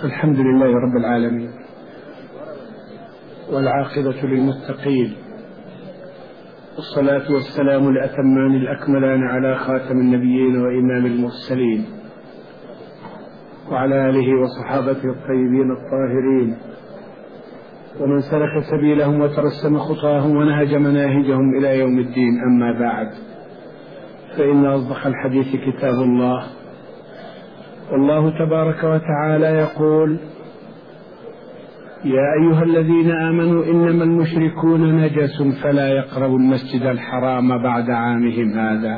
الحمد لله رب العالمين، والعاقبة للمتقين، والصلاة والسلام الأتمان الأكملان على خاتم النبيين وإمام المرسلين، وعلى آله وصحابته الطيبين الطاهرين، ومن سلك سبيلهم وترسم خطاهم ونهج مناهجهم إلى يوم الدين. أما بعد، فإن أصدق الحديث كتاب الله، والله تبارك وتعالى يقول: يا أيها الذين آمنوا إنما المشركون نجس فلا يقربوا المسجد الحرام بعد عامهم هذا،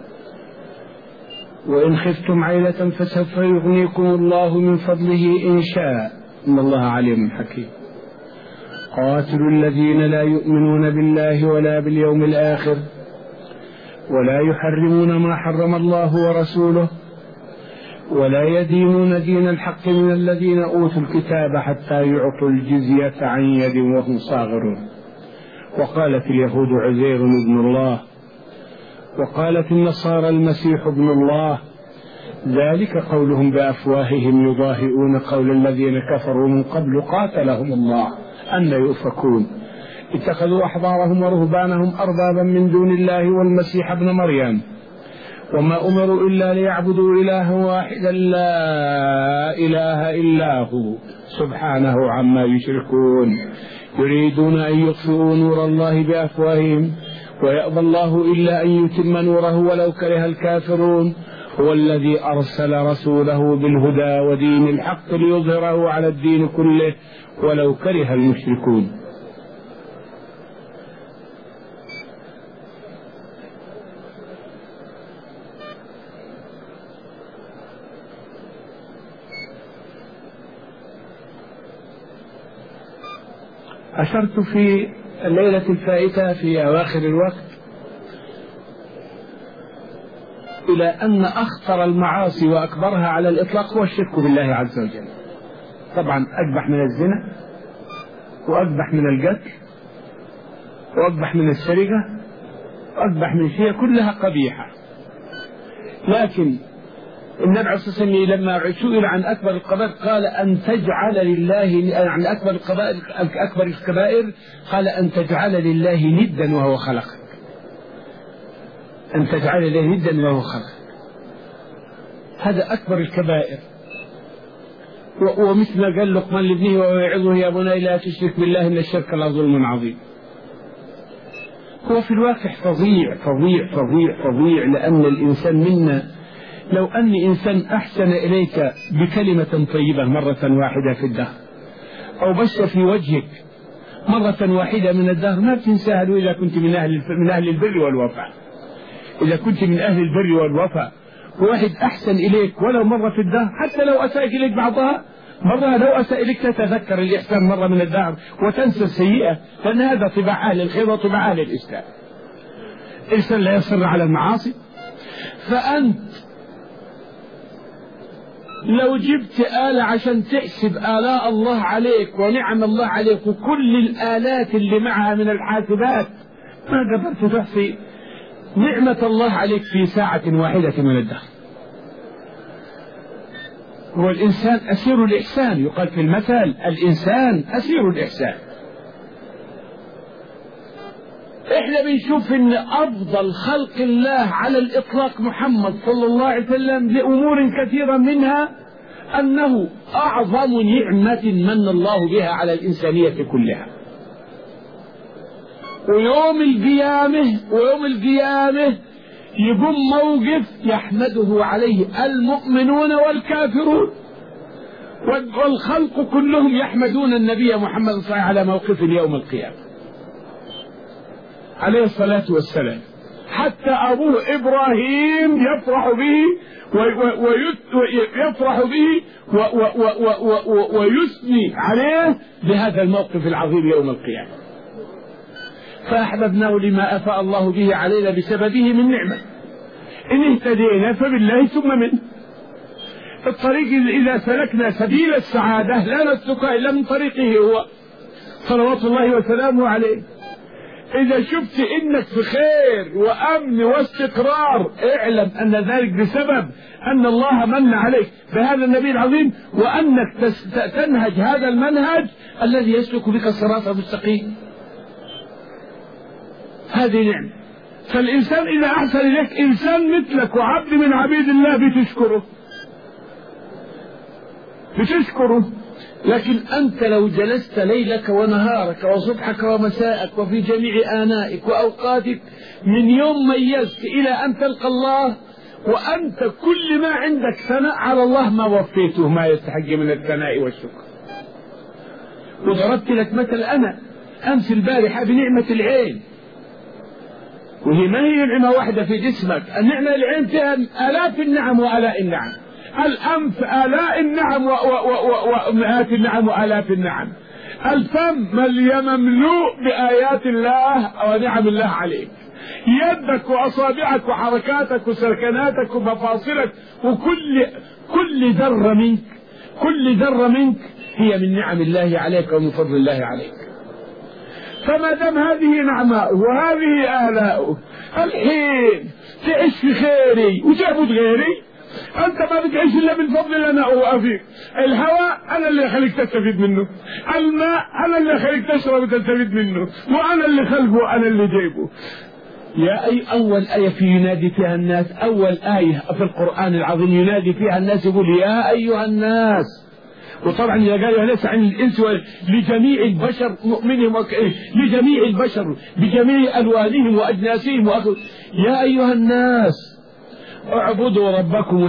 وإن خفتم عيلة فسوف يغنيكم الله من فضله إن شاء، إن الله عليم حكيم. قاتلوا الذين لا يؤمنون بالله ولا باليوم الآخر ولا يحرمون ما حرم الله ورسوله ولا يدينون دين الحق من الذين أوتوا الكتاب حتى يعطوا الجزية عن يد وهم صاغرون. وقالت اليهود عزير ابن الله، وقالت النصارى المسيح ابن الله، ذلك قولهم بأفواههم يضاهئون قول الذين كفروا من قبل قاتلهم الله أن يؤفكون. اتخذوا أحبارهم ورهبانهم أربابا من دون الله والمسيح ابن مريم، وما أمروا إلا ليعبدوا إلها واحدا لا إله إلا هو سبحانه عما يشركون. يريدون أن يطفئوا نور الله بأفواههم ويأبى الله إلا أن يتم نوره ولو كره الكافرون. هو الذي أرسل رسوله بالهدى ودين الحق ليظهره على الدين كله ولو كره المشركون. أشرت في الليلة الفائتة في أواخر الوقت إلى أن أخطر المعاصي وأكبرها على الإطلاق هو الشرك بالله عز وجل. طبعا أقبح من الزنا، وأقبح من القتل، وأقبح من السرقة، وأقبح من شيء، كلها قبيحة. لكن النبي عليه الصلاة والسلام لما سئل عن أكبر القبائر قال أن تجعل لله، عن أكبر الكبائر قال أن تجعل لله ندا وهو خلقك، أن تجعل لله ندا وهو خلقك. هذا أكبر الكبائر. ومثل ما قال لقمان لابنه وهو يعظه: يا بني لا تشرك بالله إن الشرك لظلم عظيم. هو في الواقع فظيع فظيع فظيع فظيع، لأن الإنسان منا لو أن إنسان أحسن إليك بكلمة طيبة مرة واحدة في الدهر، أو بس في وجهك مرة واحدة من الدهر، ما بتنساها إذا كنت من أهل البر والوفاء. إذا كنت من أهل البر والوفاء، واحد أحسن إليك ولو مرة في الدهر، حتى لو أساء إليك بعضها مرة، لو أساء إليك تتذكر الإحسان مرة من الدهر وتنسى السيئة، لأن هذا طباع أهل الخير وطباع أهل الإسلام. الإنسان لا يصر على المعاصي. فأنت لو جبت آلة عشان تحسب آلاء الله عليك ونعم الله عليك وكل الآلات اللي معها من الحاسبات، ما قدرت تحصي نعمة الله عليك في ساعة واحدة من الدهر. هو الإنسان أسير الإحسان، يقال في المثل: الإنسان أسير الإحسان. إحنا بنشوف إن أفضل خلق الله على الإطلاق محمد صلى الله عليه وسلم لأمور كثيرة، منها أنه أعظم نعمة من الله بها على الإنسانية كلها. ويوم القيامة يقوم موقف يحمده عليه المؤمنون والكافرون، والخلق كلهم يحمدون النبي محمد صلى الله عليه وسلم على موقف يوم القيامة عليه الصلاة والسلام. حتى أبوه إبراهيم يفرح به ويثني عليه بهذا الموقف العظيم يوم القيامة. فأحببناه لما أفاء الله به علينا بسببه من نعمة. إن اهتدينا فبالله ثم منه. الطريق إذا سلكنا سبيل السعادة لا نسلكها إلا من طريقه هو صلوات الله وسلامه عليه. إذا شفت إنك في خير وأمن واستقرار اعلم أن ذلك بسبب أن الله من عليك بهذا النبي العظيم، وأنك تنهج هذا المنهج الذي يسلك بك الصراط المستقيم. هذه نعمة. فالإنسان إذا أحسن إليك إنسان مثلك وعبد من عبيد الله بتشكره. لكن أنت لو جلست ليلك ونهارك وصبحك ومساءك وفي جميع آنائك وأوقاتك من يوم ميزت إلى أن تلقى الله وأنت كل ما عندك ثناء على الله ما وفيته ما يستحق من الثناء والشكر. وضربت لك مثل أنا أمس البارحة بنعمة العين، وهي ما هي نعمة واحدة في جسمك، النعمة العين فيها آلاف النعم وآلاء النعم، الأنف آلاء النعم ومئات النعم وآلاف النعم، الفم مملوء بآيات الله ونعم الله عليك، يدك وأصابعك وحركاتك وسكناتك ومفاصلك وكل ذرة منك هي من نعم الله عليك ومن فضل الله عليك. فما دام هذه نعماء وهذه آلاؤه الحين تعيش في خيري وتعبد غيري، أنت ما بتعيش إلا بالفضل اللي أنا أوافيك. الهواء أنا اللي أخليك تستفيد منه، الماء أنا اللي أخليك تشرب وتستفيد منه، وأنا اللي خلقه أنا اللي جايبه. أول آية في ينادي فيها الناس، أول آية في القرآن العظيم ينادي فيها الناس يقول يا أيها الناس. وطبعا إذا قال ليس عن الإنس لجميع البشر مؤمنهم لجميع البشر بجميع ألوانهم وأجناسهم يا أيها الناس اعبدوا ربكم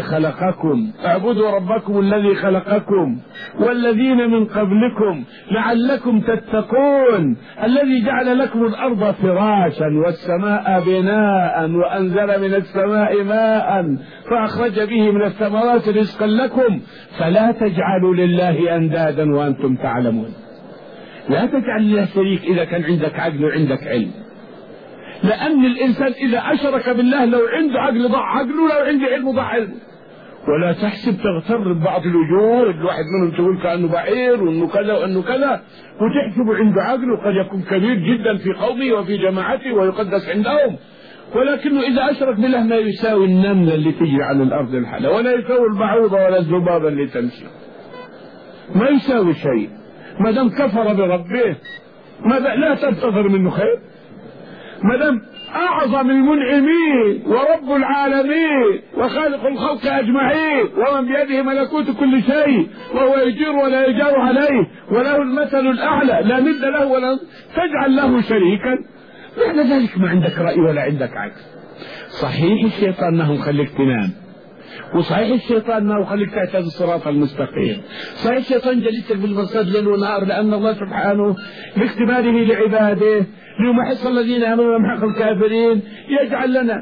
الذي خلقكم والذين من قبلكم لعلكم تتقون الذي جعل لكم الأرض فراشا والسماء بناء وأنزل من السماء ماء فأخرج به من الثمرات رزقا لكم فلا تجعلوا لله أندادا وأنتم تعلمون. لا تجعل لله شريك إذا كان عندك عقل وعندك علم، لأن الإنسان إذا أشرك بالله لو عنده عقل ضاع عقله، لو عنده علم ضاع علمه. ولا تحسب تغتر ببعض الوجوه، الواحد منهم تقول كأنه بعير وأنه كذا وأنه كذا، وتحسب عنده عقل وقد يكون كبير جدا في قومه وفي جماعته ويقدس عندهم، ولكنه إذا أشرك بالله ما يساوي النملة اللي تجري على الأرض الحالة، ولا يساوي البعوضة ولا الذبابة اللي تمشي، ما يساوي شيء ما دام كفر بربه. لا تنتظر منه خير ما دام أعظم المنعمين ورب العالمين وخالق الخلق أجمعين ومن بيده ملكوت كل شيء وهو يجير ولا يجار عليه وله المثل الأعلى لا ند له ولا تجعل له شريكا. بعد ذلك ما عندك رأي ولا عندك عقل. صحيح الشيطان ما هو خليك تنام، وصحيح الشيطان ما هو خليك تعتاد الصراط المستقيم، صحيح الشيطان جلسك بالمرصاد ليل ونهار، لأن الله سبحانه باختباره لعباده ليمحص الذين امنوا ويمحق الكافرين يجعل لنا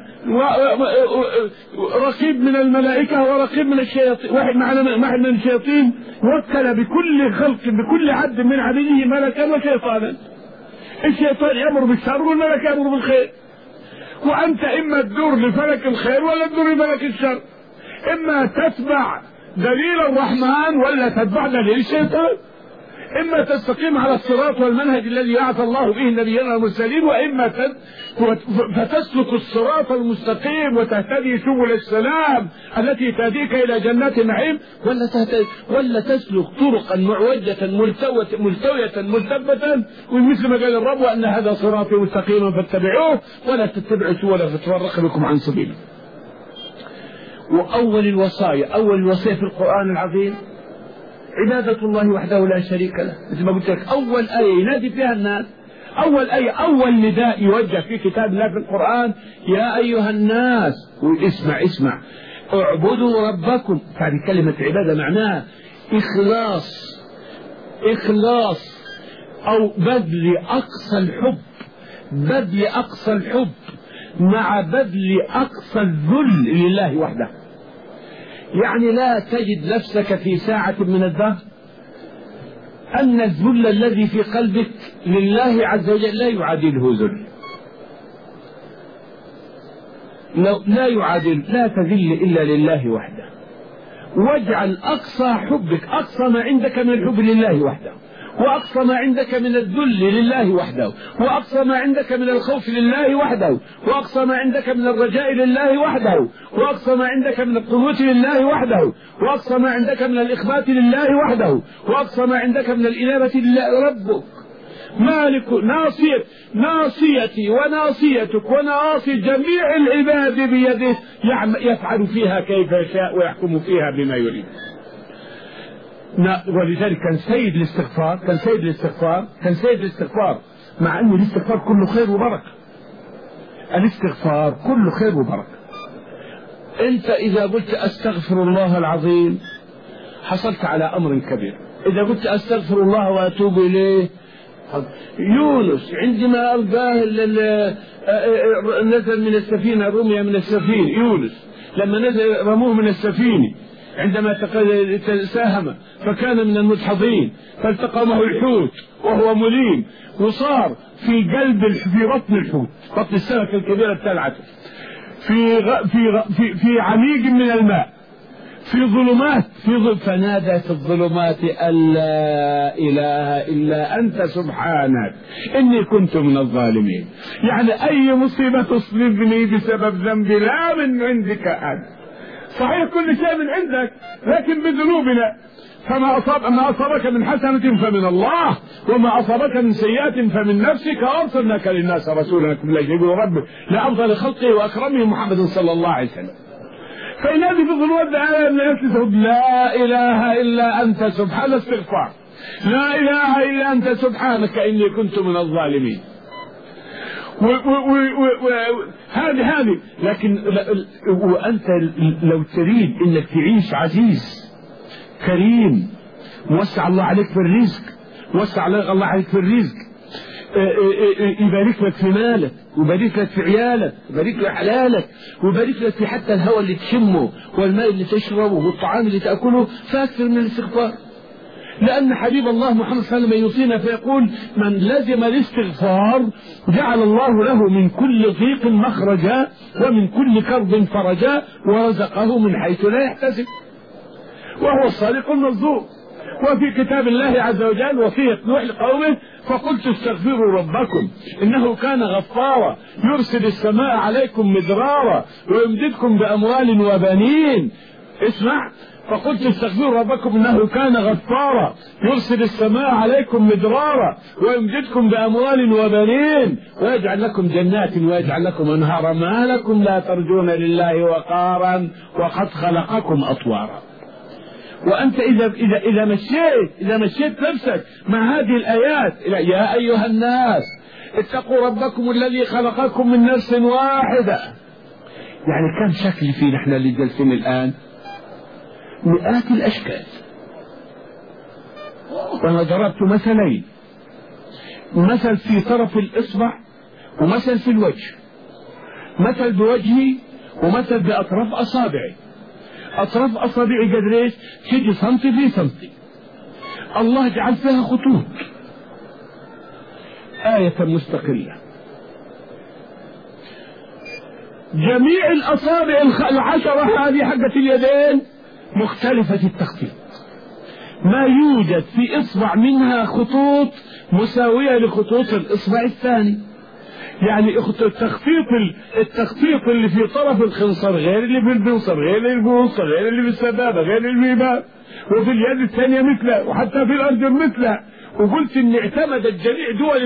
رقيب من الملائكه ورقيب من الشياطين، واحد من الشياطين وكل بكل خلق بكل عبد من عبيده ملكا وشيطانا. الشيطان يامر بالشر والملك يامر بالخير، وانت اما تدور لفلك الخير ولا تدور لفلك الشر، اما تتبع دليل الرحمن ولا تتبع دليل الشيطان، إما تستقيم على الصراط والمنهج الذي بعث الله به النبيين والمرسلين، وإما فتسلك الصراط المستقيم وتهتدي سبل السلام التي تهديك إلى جنات النعيم، ولا تسلك طرقا معوجة ملتوية ملتبة، ومثل ما قال الرب وأن هذا صراطي مستقيما فاتبعوه ولا تتبعوا سبل فتفرق بكم عن سبيله. وأول الوصايا في القرآن العظيم عبادة الله وحده لا شريك له، مثل ما قلت لك أول آية ينادي فيها الناس، أول آية أول نداء يوجه في كتاب الله في القرآن يا أيها الناس. اسمع اعبدوا ربكم. هذه كلمة عبادة معناها إخلاص أو بذل أقصى الحب مع بذل أقصى الذل لله وحده. يعني لا تجد نفسك في ساعة من الدهر أن الذل الذي في قلبك لله عز وجل لا يعادله ذل، لا تذل إلا لله وحده. واجعل أقصى حبك أقصى ما عندك من الحب لله وحده، وأقصى ما عندك من الذل لله وحده، وأقصى ما عندك من الخوف لله وحده، وأقصى ما عندك من الرجاء لله وحده، وأقصى ما عندك من القنوت لله وحده، وأقصى ما عندك من الإخبات لله وحده، وأقصى ما عندك من الإنابة لله ربك مالك ناصيتي وناصيتك وناصي جميع العباد بيده يفعل فيها كيف يشاء ويحكم فيها بما يريد. ولذلك كان سيد الاستغفار مع أن الاستغفار كله خير وبركة. الاستغفار كله خير وبركة. أنت إذا قلت أستغفر الله العظيم حصلت على أمر كبير. إذا قلت أستغفر الله وأتوب إليه. يونس عندما ألقاه نزل من السفينة، رمي من السفينة، يونس لما نزل رموه من السفينة عندما ساهم فكان من المدحضين، فالتقمه الحوت وهو مليم وصار في بطن الحوت، بطن السمكة الكبيرة بتلعته في عميق من الماء، في ظلمات فنادى في الظلمات أن لا إله إلا أنت سبحانك إني كنت من الظالمين. يعني أي مصيبة تصيبني بسبب ذنبي لا من عندك أنت، صحيح كل شيء من عندك لكن بذنوبنا، فما أصابك من حسنة فمن الله وما أصابك من سيئة فمن نفسك وأرسلناك للناس رسولا يقول ربك لأفضل خلقه وأكرمه محمد صلى الله عليه وسلم. فينادي في الظلمات لا إله إلا أنت سبحان استغفار، لا إله إلا أنت سبحانك إني كنت من الظالمين. هذه لكن وأنت لو تريد إنك تعيش عزيز كريم موسع الله عليك في الرزق، وسع الله عليك في الرزق، يبارك لك في مالك ويبارك لك في عيالك ويبارك لك حلالك ويبارك لك في حتى الهواء اللي تشمه والماء اللي تشربه والطعام اللي تأكله، فأكثر من الاستغفار. لأن حبيب الله محمد صلى الله عليه وسلم يوصينا فيقول من لزم الاستغفار جعل الله له من كل ضيق مخرجا ومن كل كرب فرجا ورزقه من حيث لا يحتسب، وهو الصادق المصدوق. وفي كتاب الله عز وجل وصية نوح لقومه فقلت استغفروا ربكم إنه كان غفارا يرسل السماء عليكم مدرارا ويمددكم بأموال وبنين. اسمع، فقلت استغفروا ربكم إنه كان غفارا يرسل السماء عليكم مدرارا ويمددكم بأموال وبنين ويجعل لكم جنات ويجعل لكم أنهارا ما لكم لا ترجون لله وقارا وقد خلقكم أطوارا. وأنت إذا مشيت نفسك مع هذه الآيات يا أيها الناس اتقوا ربكم الذي خلقكم من نفس واحدة. يعني كم شكل فينا احنا اللي جالسين الآن؟ مئات الأشكال. وأنا ضربت مثلين، مثل في طرف الإصبع ومثل في الوجه، مثل بوجهي ومثل بأطراف أصابعي. أطراف أصابعي قدر إيش؟ تيجي سنتي في سنتي، الله جعل فيها خطوط آية مستقلة. جميع الأصابع العشرة هذه حقت اليدين مختلفة التخطيط، ما يوجد في إصبع منها خطوط مساوية لخطوط الإصبع الثاني. يعني التخطيط اللي في طرف الخنصر غير اللي في البنصر غير اللي في البنصر غير اللي في السبابة غير اللي في الباب، وفي اليد الثانية مثله، وحتى في الأرجل مثله. وقلت إن اعتمدت جميع دول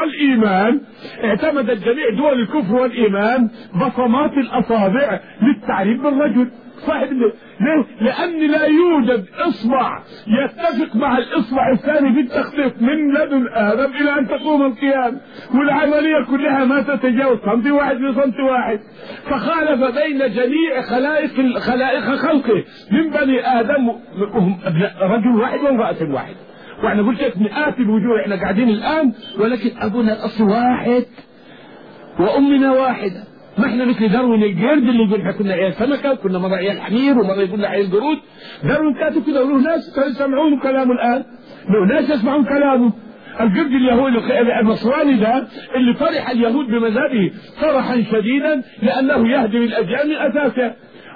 الكفر والإيمان بصمات الأصابع للتعريف بالرجل صاحب. ليه؟ لأن لا يوجد إصبع يتفق مع الإصبع الثاني في التخطيط من لدن آدم إلى أن تقوم القيامة، والعملية كلها ما تتجاوز سنتي واحد لسنتي واحد. فخالف بين جميع خلائق خلقه من بني آدم رجل واحد وامرأة واحد. واحنا قلت لك مئات الوجوه، احنا قاعدين الآن ولكن أبونا الأصل واحد وأمنا واحدة. ما احنا مثل داروين القرد اللي يقول احنا كنا عيال سمكة وكنا مرة عيال حمير ومرة يقول لنا عيال قرود. داروين كاتب كده وله ناس يسمعون كلامه الآن، له ناس يسمعون كلامه. القرد اليهودي النصراني ده اللي فرح اليهود بمذهبه فرحا شديدا لأنه يهدم الأديان من أساسها،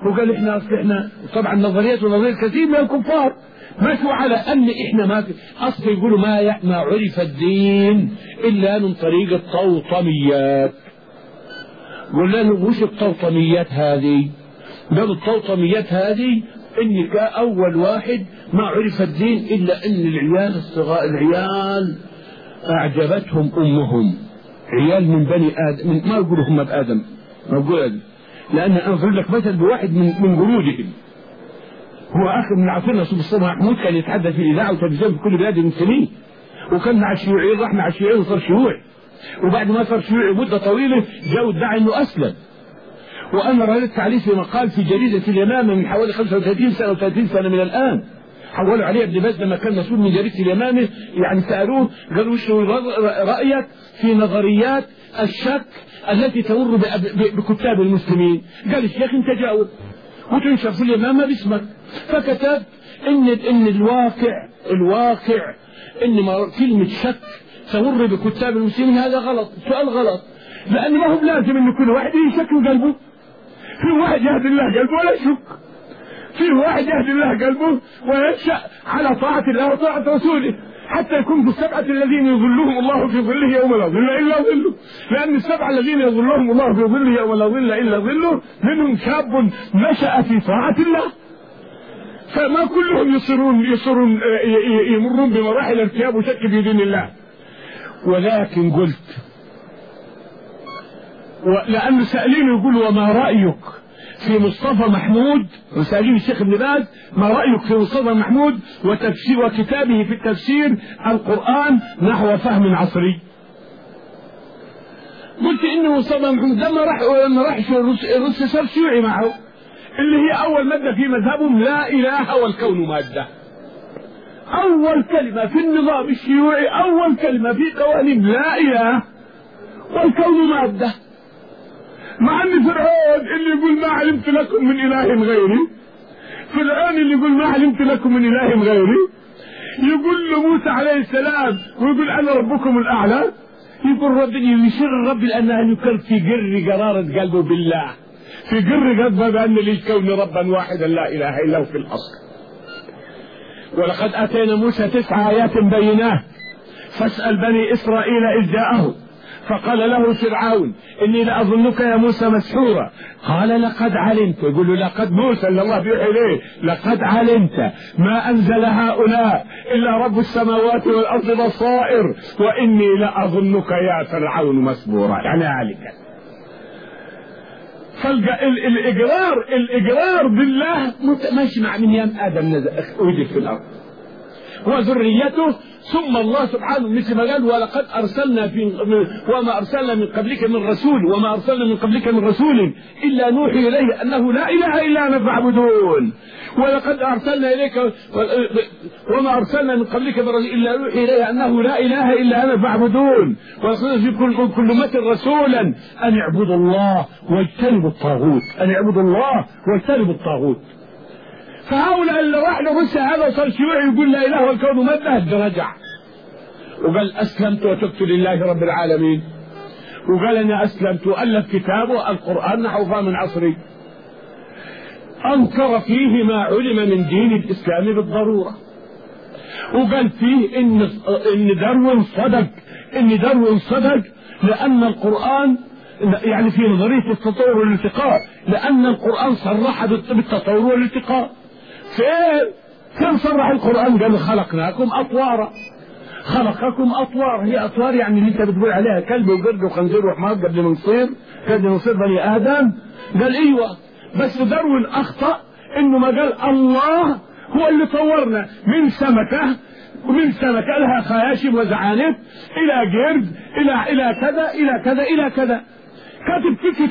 وقال احنا طبعا نظريات ونظريات كثير من الكفار مشوا على ان احنا ما اصل يقولوا ما عرف الدين الا من طريق الطوطميات. قلنا له مش الطوطميات هذه، قالوا الطوطميات هذه ان كاول واحد ما عرف الدين الا ان العيال الصغار العيال اعجبتهم امهم، عيال من بني ادم، ما يقولوا هم بادم، ما يقول لان انا اضرب لك مثل بواحد من جلودهم. هو اخر من عصرنا مصطفى محمود كان يتحدث في الاذاعه والتلفزيون في كل بلاد المسلمين، وكان مع الشيوعيين، راح مع الشيوعيين وصار شيوعي، وبعد ما صار شيوعي مده طويله جاء ادعى انه اسلم. وانا رددت عليه في مقال في جريده اليمامه من حوالي 35 سنه او 30 سنه من الان، حولوا عليه ابن باز لما كان مسؤول من جريده اليمامه، يعني سالوه قالوا وش رايك في نظريات الشك التي تمر بكتاب المسلمين؟ قال الشيخ انت جاوب وتنشر في اليمامه باسمك. فكتب ان الواقع ان كلمه شك تمر بكتاب المسلمين هذا غلط، سؤال غلط، لان ما هو لازم ان كل واحد يشك قلبه. في واحد يهدي الله قلبه ولا يشك، في واحد يهدي الله قلبه وينشأ على طاعة الله وطاعة رسوله، حتى يكون في السبعة الذين يظلهم الله في ظله يوم لا ظل إلا ظله، لأن السبعة الذين يظلهم الله في ظله يوم لا ظل إلا ظله منهم شاب نشأ في طاعة الله. فما كلهم يمرون بمراحل ارتياب وشك في دين الله. ولكن قلت لأن سائلين يقول وما رأيك في مصطفى محمود، وسألين الشيخ ابن باز ما رأيك في مصطفى محمود وتفسير وكتابه في التفسير القرآن نحو فهم عصري؟ قلت إن مصطفى محمود لما راح الروس صار شيوعي معه، اللي هي أول مادة في مذهبهم لا إله والكون مادة. أول كلمة في النظام الشيوعي، أول كلمة في قوانين لا إله والكون مادة. مع ان فرعون اللي يقول ما علمت لكم من اله غيري، فرعون اللي يقول ما علمت لكم من اله غيري، يقول له موسى عليه السلام ويقول انا ربكم الاعلى، يقول ربي يشير الرب لانه يكر في قرارة قلبه بالله، في قلبه بان للكون ربا واحدا لا اله الا هو في الاصل. ولقد اتينا موسى 9 آيات بينات فاسال بني اسرائيل اذ جاءهم فقال له فرعون إني لأظنك يا موسى مسحورا، قال لقد علمت، يقول له لقد موسى اللي الله بيوحي إليه، لقد علمت ما أنزل هؤلاء إلا رب السماوات والأرض بصائر وإني لأظنك يا فرعون مسحورا، يعني عليك. فالإقرار بالله ماشي مع من يام آدم وجد في الأرض وذريته، ثم الله سبحانه مثل ما قال ولقد أرسلنا وما أرسلنا من قبلك من رسول وما أرسلنا من قبلك من رسول إلا نوحي إليه أنه لا إله إلا أنا فاعبدون، ولقد أرسلنا إليك وما أرسلنا من قبلك من رسول إلا نوحي إليه أنه لا إله إلا أنا فاعبدون، ورسولنا في كل أمة رسولا أن اعبدوا الله واجتنبوا الطاغوت، أن اعبدوا الله واجتنبوا الطاغوت. فهؤلاء اللي راح لروسيا هذا وصار شيوعي يقول لا اله والكون مادة، رجع وقال اسلمت وتبت لله رب العالمين، وقال انا اسلمت والف كتابه القرآن نحو فهم عصري، انكر فيه ما علم من دين الاسلام بالضرورة، وقال فيه ان داروين صدق لان القرآن يعني في نظرية التطور والالتقاء، لان القرآن صرح بالتطور والالتقاء. فين صرح القرآن؟ قال خلقناكم أطوارا، خلقكم أطوار، هي أطوار يعني اللي انت بتقول عليها كلب وقرد وخنزير وحمار قبل ما نصير بني آدم. قال ايوه، بس داروين أخطأ انه ما قال الله هو اللي طورنا من سمكة لها خياشم وزعانف إلى قرد إلى كذا. كاتب في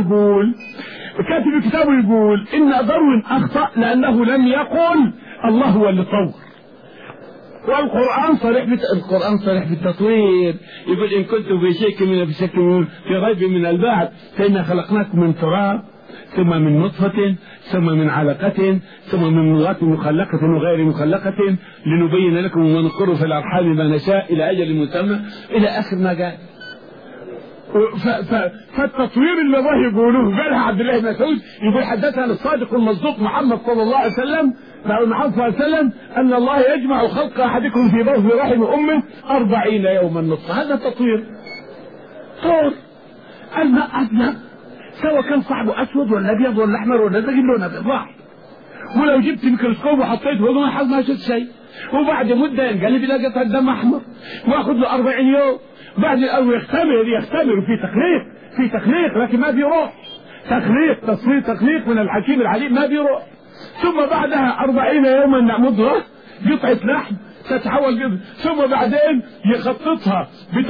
كتابه يقول إن داروين أخطأ لأنه لم يقل الله هو اللي طور، والقرآن صريح بالتطوير، يقول إن كنتم في شك في ريب من البعث فإنا خلقناكم من تراب ثم من نطفة ثم من علقة ثم من مضغة مخلقة وغير مخلقة لنبين لكم وما نقر في الأرحام ما نشاء إلى أجل مسمى إلى آخر ما قال. فالتطوير اللي الله يقولوه قالها عبد الله بن مسعود، يقول حدثنا الصادق المصدوق محمد صلى الله عليه وسلم أن الله يجمع خلق أحدكم في بطن رحم أمه 40 يوما نطفة. هذا تطوير. طور الماء أبيض سواء كان صعبه أسود ولا أبيض ولا أحمر ولا زي لونه أبيض واحد، ولو جبت ميكروسكوب وحطيته ما شفت شيء، وبعد مدة ينقلب إلى قطعة دم أحمر، ويأخذ له 40 يوم. بعد الأول يختبر في تخليق لكن ما بيروح. تصوير تخليق من الحكيم العليم ما بيروح. ثم بعدها 40 يوما مضغة قطعة لحم تتحول جزء، ثم بعدين يخططها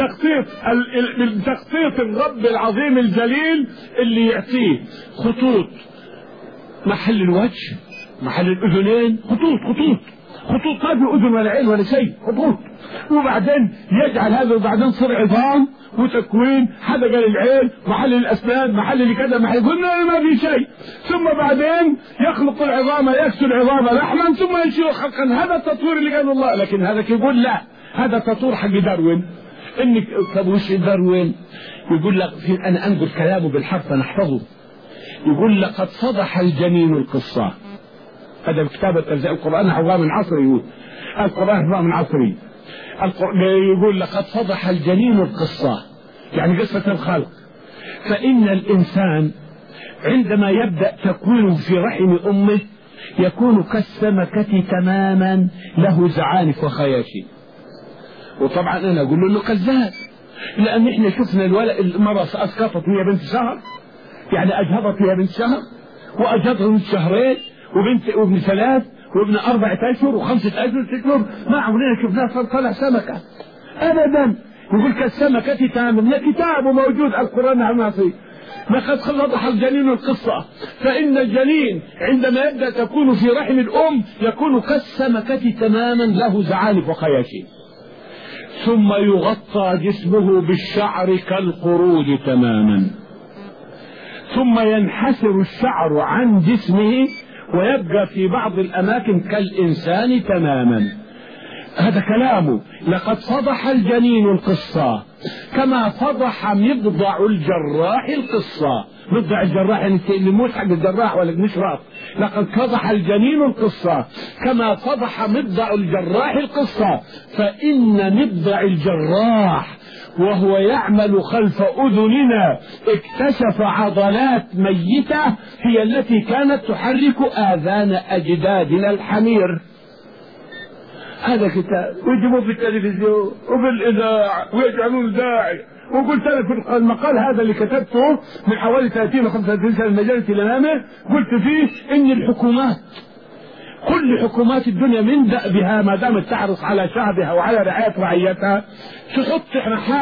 بتخطيط الرب العظيم الجليل اللي يعطيه خطوط محل الوجه محل الأذنين، خطوط ما في أذن ولا عين ولا شيء، خطوط. وبعدين يجعل هذا، وبعدين صر عظام وتكوين حدقة للعين محل الأسنان محل اللي كذا محل، قلنا ما في شيء. ثم بعدين يخلق العظام يكسر العظام لحما ثم ينشئ خلقا. هذا التطوير اللي قال الله. لكن هذا يقول لا، هذا تطوير حق داروين. انك طب وش داروين؟ يقول لك انا انقل كلامه بالحرف نحفظه. يقول لقد فضح الجنين القصة. هذا بكتابة أجزاء القرآن عوام من عصري، يقول القرآن عوام من عصري. يقول لقد فضح الجنين القصة، يعني قصة الخلق. فإن الإنسان عندما يبدأ تكوينه في رحم أمه يكون كالسمكة تماما، له زعانف وخياشيم. وطبعا أنا أقول له كذاب، لأن إحنا شفنا المرأة أسقطت وهي بنت شهر، يعني أجهضت وهي بنت شهر، وأجهضت بنت شهرين، وابن 3 وابن 4 أشهر و5 أشهر. ما عمرنا شفناه طلع سمكة أبدا. يقول كالسمكة تماما، كتاب موجود القرآن المعصي. لقد فضح الجنين القصة. فإن الجنين عندما يبدأ تكون في رحم الأم يكون كالسمكة تماما، له زعانف وخياشيم. ثم يغطى جسمه بالشعر كالقرود تماما، ثم ينحسر الشعر عن جسمه ويبقى في بعض الأماكن كالإنسان تماما. هذا كلامه. لقد فضح الجنين القصة كما فضح مضضع الجراح القصة. مضضع الجراح اللي مش حق الجراح ولا المشرف. لقد فضح الجنين القصة كما فضح مضضع الجراح القصة. فإن مضضع الجراح وهو يعمل خلف أذننا اكتشف عضلات ميتة هي التي كانت تحرك آذان أجدادنا الحمير. هذا كتاب ويجيبوه في التلفزيون وفي الإذاعة ويجعلون داعي. وقلت أنا في المقال هذا اللي كتبته من حوالي 30 أو 35 سنة المجلة الأمامي، قلت فيه إن الحكومات كل حكومات الدنيا من دأبها ما دامت تحرص على شعبها وعلى رعاية رعيتها تحط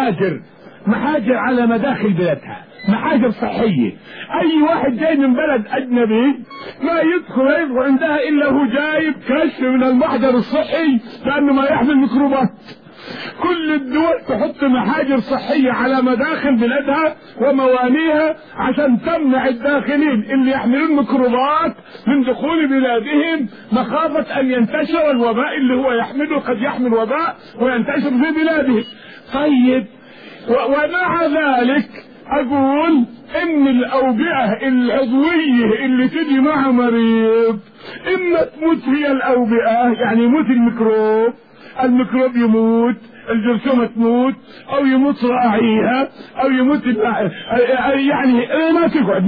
محاجر على مداخل بلادها، محاجر صحية. أي واحد جاي من بلد أجنبي ما يدخل عندها إلا هو جايب كشف من المحضر الصحي لأنه ما يحمل ميكروبات. كل الدول تحط محاجر صحية على مداخل بلادها وموانيها عشان تمنع الداخلين اللي يحملون ميكروبات من دخول بلادهم، مخافة أن ينتشر الوباء اللي هو يحمله، قد يحمل وباء وينتشر في بلادهم. طيب ومع ذلك أقول إن الأوبئة العضوية اللي تجي مع مريض إما تموت هي الأوبئة، يعني يموت الميكروب يموت، الجرثومة تموت، أو يموت راعيها، أو يموت يعني ما تقعد،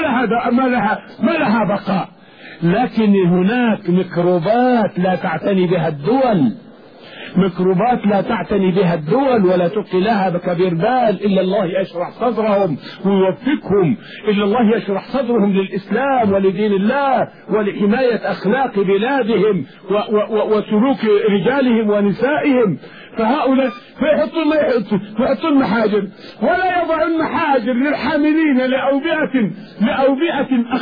ما لها بقاء. لكن هناك ميكروبات لا تعتني بها الدول، ميكروبات لا تعتني بها الدول ولا تبقي لها بكبير بال إلا الله يشرح صدرهم ويوفقهم، إلا الله يشرح صدرهم للإسلام ولدين الله ولحماية أخلاق بلادهم وسلوك رجالهم ونسائهم. فهؤلاء فيحطون محاجر ولا يضعون محاجر للحاملين لأوبئة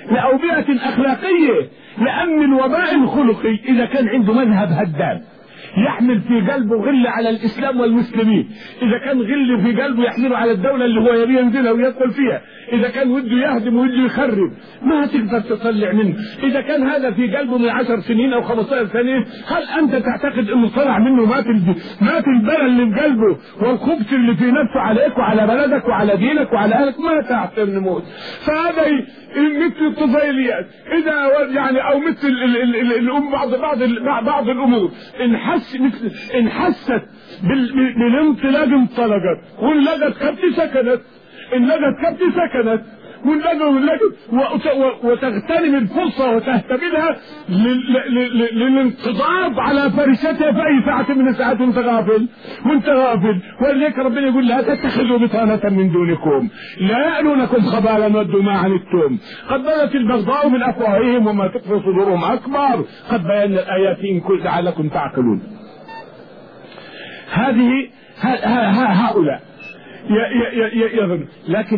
أخلاقية، لأن الوباء الخلقي إذا كان عنده مذهب هدام يحمل في قلبه غل على الإسلام والمسلمين، إذا كان غل في قلبه يحمله على الدولة اللي هو يبي ينزلها ويدخل فيها، إذا كان وده يهدم وده يخرب ما تقدر تطلع منه. إذا كان هذا في قلبه من 10 سنين أو 15 سنة، هل أنت تعتقد أنه طلع منه مات البلى اللي في قلبه والخبث اللي في نفسه عليك وعلى بلدك وعلى دينك وعلى أهلك؟ ما تعتقد نموت. فهذا مثل الطفيليات إذا يعني أو مثل بعض الأمور إن حست بالانطلاق انطلقت، وإن لقت كبت سكنت، إن لقت كبت سكنت، وتغتنم الفرصة وتهتملها للانقضاض على فرشتها في أي ساعة من الساعات وانت غافل. ولذلك ربنا يقول لا تتخذوا بطانة من دونكم لا يألونكم خبالا ودوا ما عنتم قد بدت البغضاء من أفواههم وما تخفي صدورهم أكبر قد بينا الآيات إن كنتم لعلكم تعقلون. هؤلاء لكن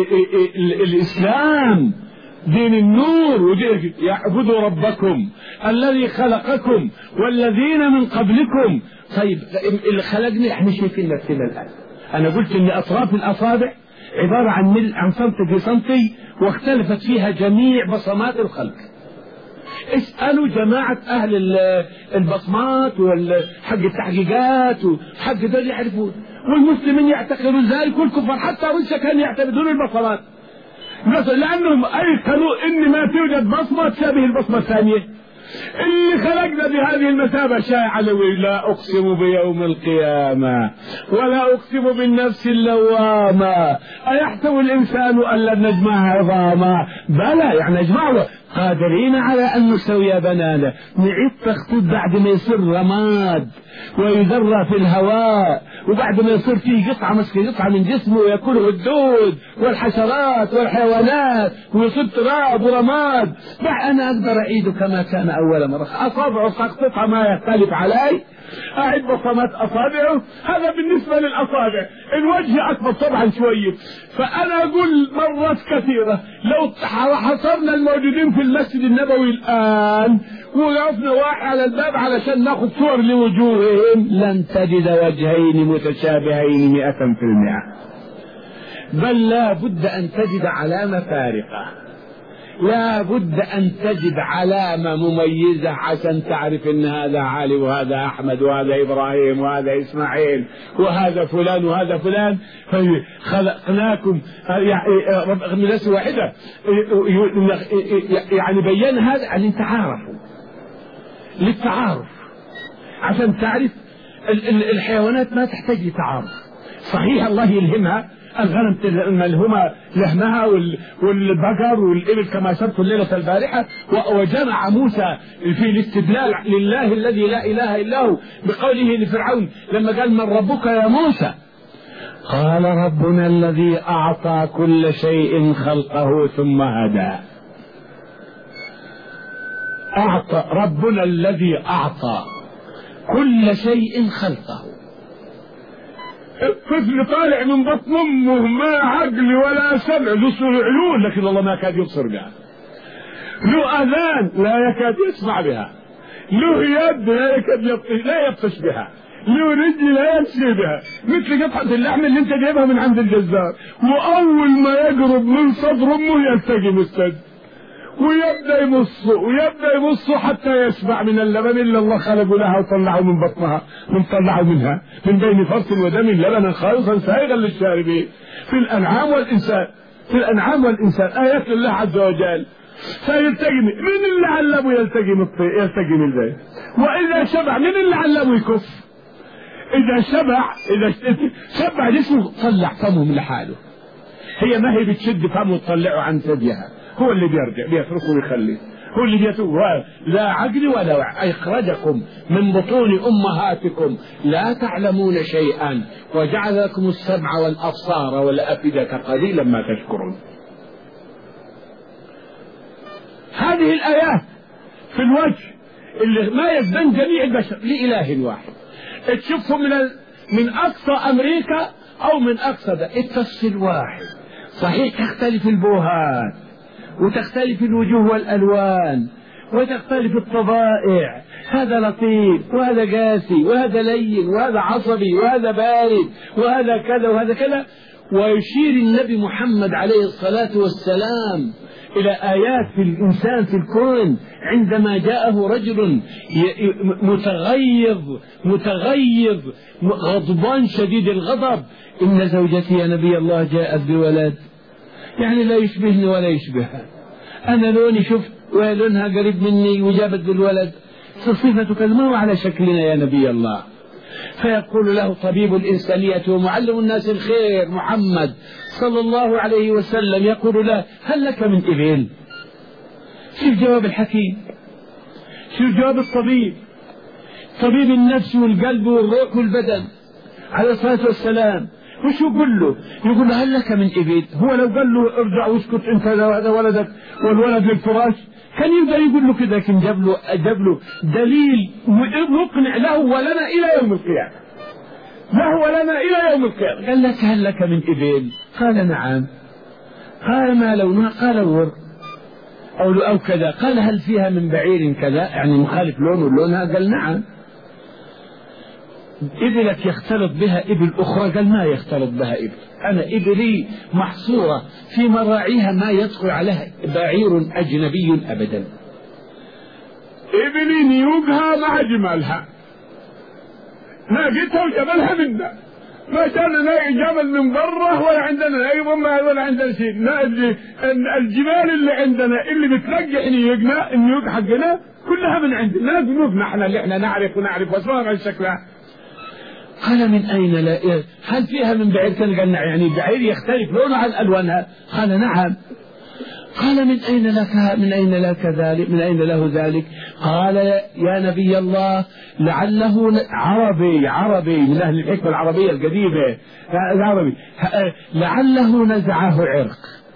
الإسلام دين النور، ودين يعبدوا ربكم الذي خلقكم والذين من قبلكم. طيب اللي خلقني احنا شايفين نفسنا الآن. أنا قلت إن أطراف الأصابع عبارة عن سنتي في سنتي، واختلفت فيها جميع بصمات الخلق. اسألوا جماعة أهل البصمات وحق التحقيقات وحق دول يعرفون، والمسلمين يعتقدون ذلك، والكفار حتى روسيا كانوا يعتقدون البصمات، لأنهم أيقنوا إن ما توجد بصمة تشابه البصمة الثانية. اللي خلقنا بهذه المثابة شائعة لا أقسم بيوم القيامة ولا أقسم بالنفس اللوامة أيحسب الإنسان أن لن نجمع عظاما بلى، يعني نجمعه قادرين على أن نسوي بنانه، نعيد تخطيط بعد ما يصير رماد ويذرى في الهواء، وبعد ما يصير فيه قطعة من جسمه ويأكله الدود والحشرات والحيوانات ويصير تراب ورماد، أنا أقدر أعيده كما كان أول مرة. أصابعه سقطتها ما يختلف علي، أعد بصمات أصابعه. هذا بالنسبة للأصابع. الوجه أكبر طبعا شوية. فأنا أقول مرات كثيرة لو حصرنا الموجودين في المسجد النبوي الآن ووقفنا واحد على الباب علشان ناخذ صور لوجوههم لن تجد وجهين متشابهين 100%، بل لا بد أن تجد علامة فارقة، لا بد أن تجد علامة مميزة عشان تعرف أن هذا علي وهذا أحمد وهذا إبراهيم وهذا إسماعيل وهذا فلان وهذا فلان. خلقناكم من نفس واحدة، يعني بيان هذا عن تعارفوا للتعارف، عشان تعرف الحيوانات ما تحتاج لتعارف. صحيح الله يلهمها، الغنم ملهمة لحمها والبقر والإبل كما شرت الليلة البارحة. وجمع موسى في الاستدلال لله الذي لا إله إلا هو بقوله لفرعون لما قال من ربك يا موسى؟ قال ربنا الذي أعطى كل شيء خلقه ثم هدى. أعطى ربنا الذي أعطى كل شيء خلقه. الطفل طالع من بطن امه ما عقل ولا سمع، له عيون لكن الله ما كاد يبصر بها، له اذان لا يكاد يسمع بها، له يد لا يبطش بها، له رجل لا يمشي بها، مثل قطعة اللحم اللي انت جايبها من عند الجزار، واول ما يقرب من صدر امه يلتقم الثدي ويبدأ يمصه حتى يشبع من اللبن اللي الله خلقه لها وطلعه من بطنها، طلعه منها من بين فرث ودم لبنا خالصا سائغا للشاربين. في الأنعام والإنسان آيات لله عز وجل. فيلتقم من اللي علمه يلتقم البيت، وإذا شبع من اللي علمه يكف. إذا شبع جسمه طلع فمه لحاله، هي ما هي بتشد فمه وتطلعه عن ثديها، هو اللي بيرجع بيتركه ويخليه، هو اللي بيتركه. لا عقل ولا وعي. أخرجكم من بطون أمهاتكم لا تعلمون شيئا وجعل لكم السمع والأبصار والأفئدة قليلا ما تشكرون. هذه الآيات في الوجه اللي ما يزدن جميع البشر لإله واحد. تشوفهم من أقصى أمريكا أو من أقصى التفصيل واحد. صحيح تختلف البوهات وتختلف الوجوه والألوان وتختلف الطبائع، هذا لطيف وهذا قاسي وهذا لين وهذا عصبي وهذا بارد وهذا كذا وهذا كذا. ويشير النبي محمد عليه الصلاة والسلام إلى آيات في الإنسان في الكون عندما جاءه رجل متغيظ غضبان شديد الغضب: إن زوجتي يا نبي الله جاءت بولد، يعني لا يشبهني ولا يشبهها، أنا لوني شفت ولونها قريب مني وجابت بالولد، فصفة كذا ما هو على شكلنا يا نبي الله. فيقول له طبيب الإنسانية ومعلم الناس الخير محمد صلى الله عليه وسلم، يقول له: هل لك من إبل؟ شوف جواب الحكيم، شوف جواب الطبيب، طبيب النفس والقلب والروح والبدن عليه الصلاة والسلام. وش يقول له؟ يقول له: هل لك من إبل؟ هو لو قال له ارجع واسكت انت هذا ولدك والولد للفراش كان يقدر يقول له كذا، لكن جاب له دليل مقنع له ولنا إلى يوم القيامة، له ولنا إلى يوم القيامة. قال لك: هل لك من إبل؟ قال: نعم. قال: ما لونها؟ قال: الورق أو كذا. قال: هل فيها من بعير كذا، يعني مخالف لونه لونها؟ قال: نعم. إبلك يختلط بها إبل أخرى؟ قال: ما يختلط بها إبل، أنا إبلي محصورة في مراعيها ما يدخل عليها بعير أجنبي أبدا. إبلي نيوقها مع جمالها، ناقتها وجبلها منا، ما كان نلاقي جبل من بره ولا عندنا أيضا ولا عندنا شيء. الجبال اللي عندنا اللي بترجح نيوقنا النيوق حقنا كلها من عندنا، ذنوبنا احنا اللي احنا نعرف واسمها عن شكلها. قال: من أين لا؟ هل فيها من بعير؟ كان قال: يعني بعير يختلف لونه عن ألوانها؟ قال: نعم. قال: من أين لك ذلك؟ من أين له ذلك؟ قال: يا نبي الله لعله عربي من أهل الحكمة العربية القديمة، العربي لعله نزعه عرق،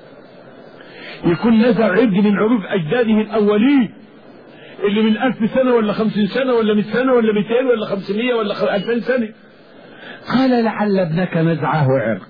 يكون نزع عرق من عروق أجداده الأولين اللي من 1000 سنة ولا 50 سنة ولا 100 سنة ولا 200 ولا 500 ولا 2000 سنة. قال: لعل ابنك نزعه عرق.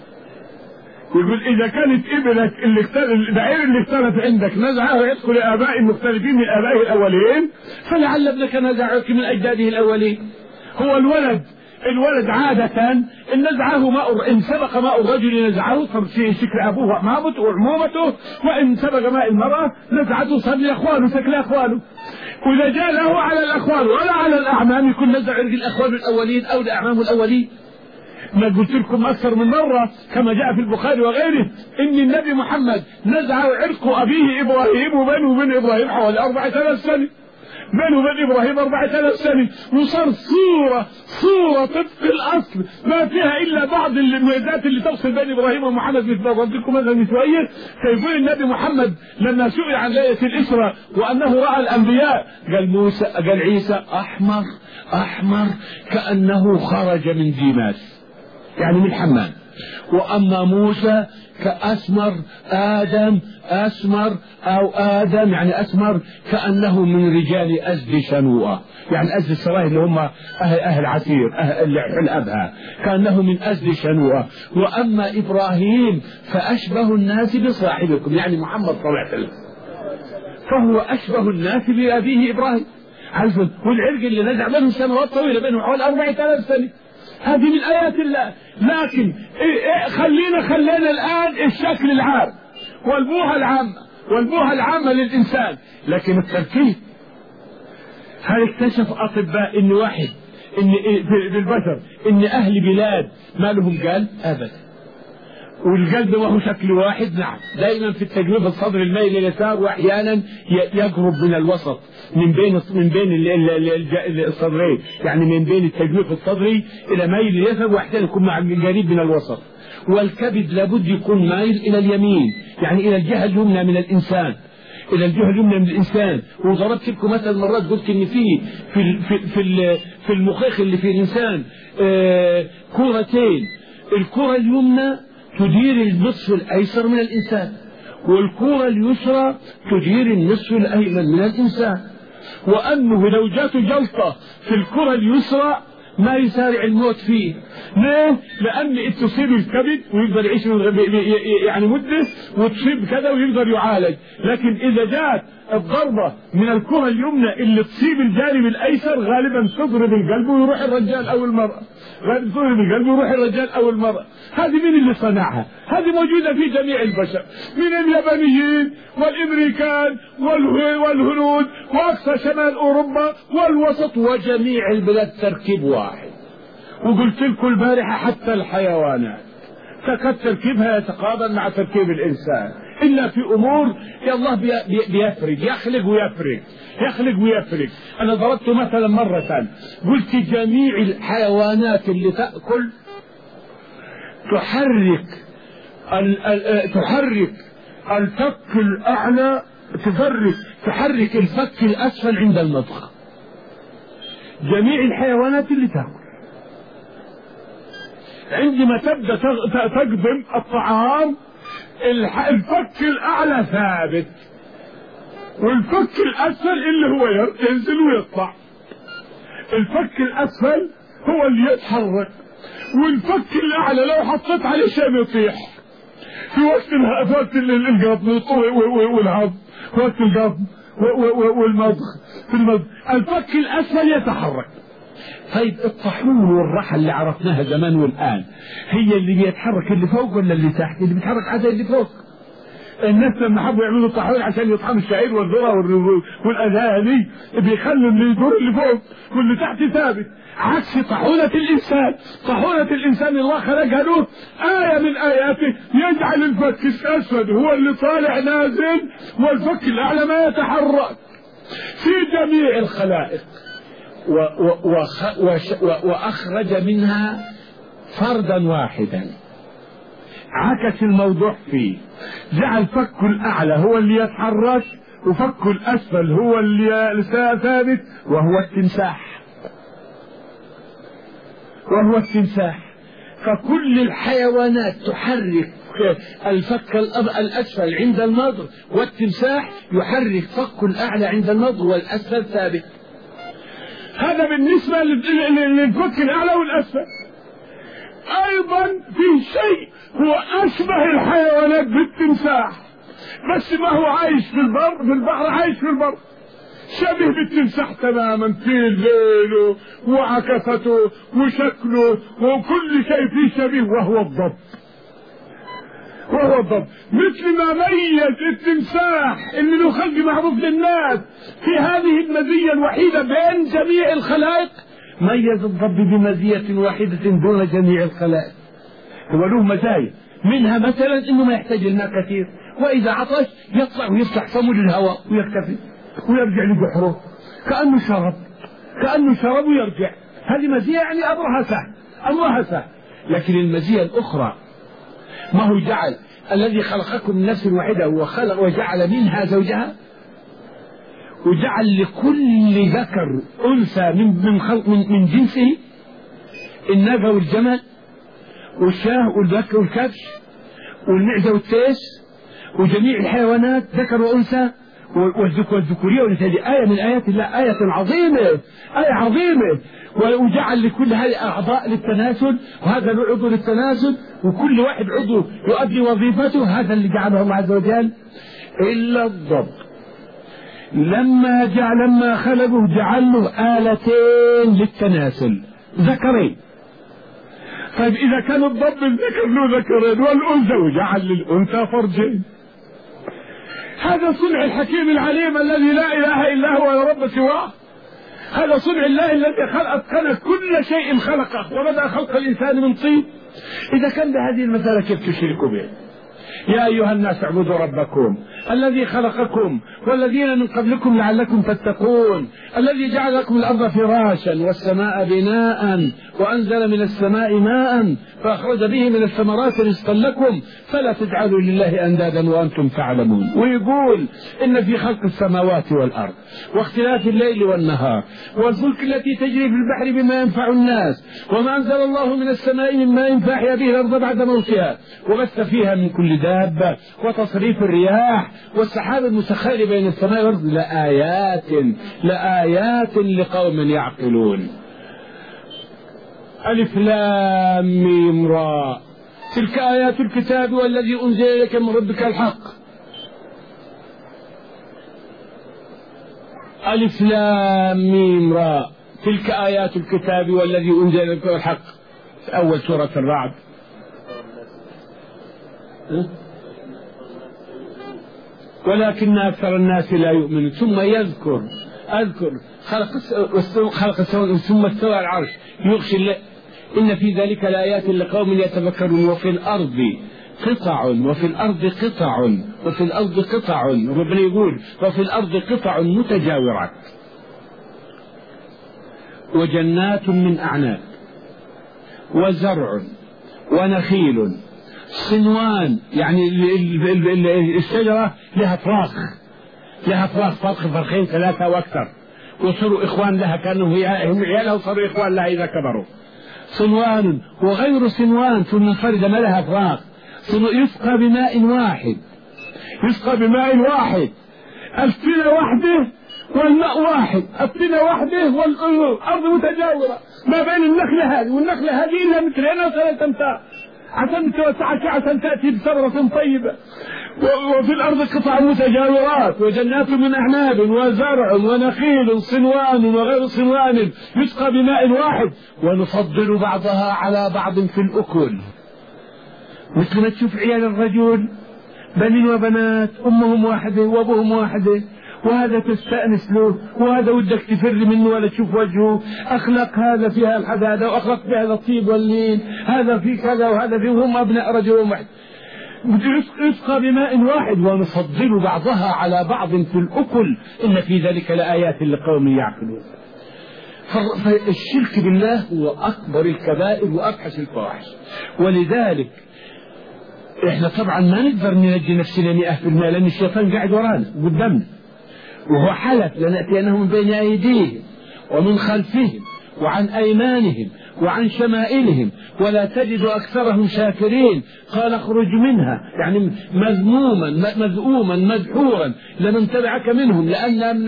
يقول: إذا كانت ابنك البعير اللي اختلف عندك نزعه عرق لآباء مختلفين من آبائه الأولين، فلعل ابنك نزع عرق من أجداده الأولين. هو الولد عادة إن نزعه ماء، إن سبق ماء الرجل نزعه صار في شكل أبوه وعمامته وعمومته، وإن سبق ماء المرأة نزعته صار لأخوانه شكل أخوانه. وإذا جاء له على الأخوان ولا على الأعمام يكون نزع عرق الأخوان الأولين أو الأعمام الأولين. ما قلت لكم أكثر من مرة كما جاء في البخاري وغيره إن النبي محمد نزع عرق أبيه إبراهيم وبينه وبين إبراهيم حوالي 4000 سنة، بينه وبين إبراهيم 4000 سنة، وصار صورة طبق الأصل ما فيها إلا بعض الميزات اللي تفصل بين إبراهيم ومحمد. مثل ما قلت لكم مثلا من شوية، فيقول النبي محمد لما سئل عن ليلة الإسراء وأنه رأى الأنبياء قال عيسى أحمر كأنه خرج من ديماس، يعني من حمام. وأما موسى كأسمر، آدم أسمر أو آدم يعني أسمر كأنه من رجال أزد شنوءة، يعني أزد السرايا اللي هم أهل عسير أهل أبها، كأنه من أزد شنوءة. وأما إبراهيم فأشبه الناس بصاحبكم، يعني محمد صلى الله عليه وسلم، فهو أشبه الناس بأبيه إبراهيم. والعرق اللي نزع منه سنوات طويلة، بينه حوالي 4000 سنة. هذه من آيات الله. لكن خلينا الآن الشكل العام والبوهة العامة للإنسان، لكن التركيب. هل اكتشف أطباء إن واحد بالبشر إن أهل بلاد ما لهم قلب؟ أبدا. والقلب ما هو شكل واحد. نعم، دائما في التجويف الصدر الميل لليسار، واحيانا يقرب من الوسط من بين الصدرين، يعني من بين التجويف الصدري الى ميل لليسار، واحيانا يكون قريب من الوسط. والكبد لابد يكون مايل الى اليمين، يعني الى الجهه اليمنى من الانسان. وضربت لكم مثلا مرات قلت ان في المخيخ اللي في الانسان كورتين، الكره اليمنى تدير النصف الأيسر من الإنسان، والكرة اليسرى تدير النصف الأيمن من الإنسان. وأنه لو جات جلطة في الكرة اليسرى ما يسارع الموت فيه. ليه؟ لأن تصيب الكبد ويقدر يعيش يعني مدة، وتصيب كذا ويقدر يعالج. لكن إذا جاءت الضربة من الكرة اليمنى اللي تصيب الجانب الأيسر غالبا تضرب القلب ويروح الرجال أو المرأة، غالبا تضرب القلب ويروح الرجال أو المرأة. هذه من اللي صنعها؟ هذه موجودة في جميع البشر، من اليابانيين والامريكان والهنود واقصى شمال اوروبا والوسط وجميع البلاد تركيب واحد. وقلت لكم البارحة حتى الحيوانات تكاد تركيبها يتقابل مع تركيب الانسان، الا في امور يا الله بيفرق، يخلق ويفرق، يخلق ويفرق. انا ضربت مثلا مرة قلت جميع الحيوانات اللي تأكل تحرك الفك الأعلى، تحرك الفك الأسفل عند المضغ. جميع الحيوانات اللي تأكل عندما تبدأ تقدم الطعام الفك الأعلى ثابت، والفك الأسفل اللي هو ينزل ويطلع. الفك الأسفل هو اللي يتحرك، والفك الأعلى لو حطيت عليه شيء يطيح في وقت القبض والهضم، وقت القبض والمضغ في المضغ. الفك الأسفل يتحرك. طيب الطاحون والرحى اللي عرفناها زمان والآن هي اللي بيتحرك اللي فوق ولا اللي تحت؟ اللي بيتحرك عادة اللي فوق. الناس لما حبوا يعملوا الطاحون عشان يطحنوا الشعير والذرة والأذاني بيخلوا اللي يدور اللي فوق واللي تحت ثابت، عكس طاحونة الإنسان. طاحونة الإنسان الله خلقها له آية من آياته، يجعل الفك الأسفل هو اللي طالع نازل والفك الأعلى ما يتحرك في جميع الخلائق. وأخرج منها فردا واحدا، عكس الموضوع فيه، جعل فك الأعلى هو اللي يتحرك وفك الأسفل هو اللي ثابت، وهو التمساح. فكل الحيوانات تحرك الفك الأسفل عند المضغ، والتمساح يحرك فك الأعلى عند المضغ والأسفل ثابت. هذا بالنسبة للفك الأعلى والأسفل. أيضا في شيء هو أشبه الحيوانات بالتمساح، بس ما هو عايش في البحر عايش في البر، شبه بالتمساح تماما في ليله وعكسته وشكله وكل شيء فيه شبيه، وهو الضب. مثل ما ميز التمساح اللي له خلق معروف للناس في هذه المزية الوحيدة بين جميع الخلائق، ميز الضب بمزية واحدة دون جميع الخلائق. هو له مزايا، منها مثلا انه ما يحتاج الماء كثير، واذا عطش يطلع ويفتح فمه للهواء ويكتفي ويرجع لبحره كأنه شرب ويرجع. هذه مزية يعني أمرها سهل. لكن المزية الأخرى ما هو جعل الذي خلقكم من نفس واحدة وخلق وجعل منها زوجها، وجعل لكل ذكر أنثى من جنسه، الناقة والجمل والشاه والبكر والكبش والمعزة والتيس وجميع الحيوانات ذكر وأنثى والذكورية والإنثى. آية من آيات الله، آية عظيمة. وجعل لكل هذه أعضاء للتناسل، وهذا له عضو للتناسل، وكل واحد عضو يؤدي وظيفته. هذا اللي جعله الله عز وجل. إلا الضب لما خلقه جعل له آلتين للتناسل، ذكرين. طيب إذا كان الضب الذكر له ذكرين والأنثى، وجعل للأنثى فرجين. هذا صنع الحكيم العليم الذي لا إله إلا هو ولا رب سواه. هذا صنع الله الذي أتقن كل شيء خلقه، وبدأ خلق الإنسان من طين. إذا كان بهذه المسألة كيف تشركوا به؟ يا أيها الناس اعبدوا ربكم الذي خلقكم والذين من قبلكم لعلكم تتقون، الذي جعل لكم الأرض فراشا والسماء بناء وأنزل من السماء ماء فأخرج به من الثمرات رزقا لكم فلا تجعلوا لله أندادا وأنتم تعلمون. ويقول إن في خلق السماوات والأرض واختلاف الليل والنهار والفلك التي تجري في البحر بما ينفع الناس وما أنزل الله من السماء من ماء فأحيا به الأرض بعد موتها وبث فيها من كل دابة وتصريف الرياح والسحاب المسخر بين السماء والأرض لآيات لقوم يعقلون. ألف لام ميم راء تلك آيات الكتاب والذي أنزل إليك من ربك الحق. ألف لام ميم راء تلك آيات الكتاب والذي أنزل إليك الحق، أول سورة الرعد. ولكن أكثر الناس لا يؤمنون. ثم أذكر خلق السماوات ثم استوى على العرش يغشي إن في ذلك لآيات لقوم يتفكرون وفي الأرض قطع ربنا يقول وفي الأرض قطع متجاورات وجنات من أعناب وزرع ونخيل صنوان، يعني الشجرة لها فراخ فرخين ثلاثة وأكثر، وصاروا إخوان لها، كانوا هم عيالها وصاروا إخوان لها إذا كبروا. صنوان وغير صنوان منفردة ما لها فراخ، يسقى بماء واحد، السنة واحدة والماء واحد، السنة واحدة والأرض متجاورة ما بين النخلة هذه والنخلة هذه إلا مترين أو 3 أمتار عشان توسع عشان تأتي بثمرة طيبة. وفي الأرض قطع متجاورات وجنات من أعناب وزرع ونخيل صنوان وغير صنوان يسقى بماء واحد ونفضل بعضها على بعض في الأكل. مثل ما تشوف عيال الرجل بنين وبنات أمهم واحدة وأبوهم واحدة، وهذا تستأنس له وهذا ودك تفر منه ولا تشوف وجهه، أخلق هذا فيها الحدادة وأخلق فيها الطيب واللين، هذا في كذا وهذا فيه، وهم أبناء رجل واحد يسقى بماء واحد ونفضل بعضها على بعض في الأكل إن في ذلك لآيات لقوم يعقلون. فالشرك بالله هو أكبر الكبائر وأبحث الفواحش، ولذلك إحنا طبعا ما نقدر ننجي نفسنا 100% لأن الشيطان قاعد ورانا قدامنا، وهو حلف لنأتينهم من بين أيديهم ومن خلفهم وعن أيمانهم وعن شمائلهم ولا تجد أكثرهم شاكرين. قال اخرج منها، يعني مذءوما مدحورا لمن تبعك منهم لأن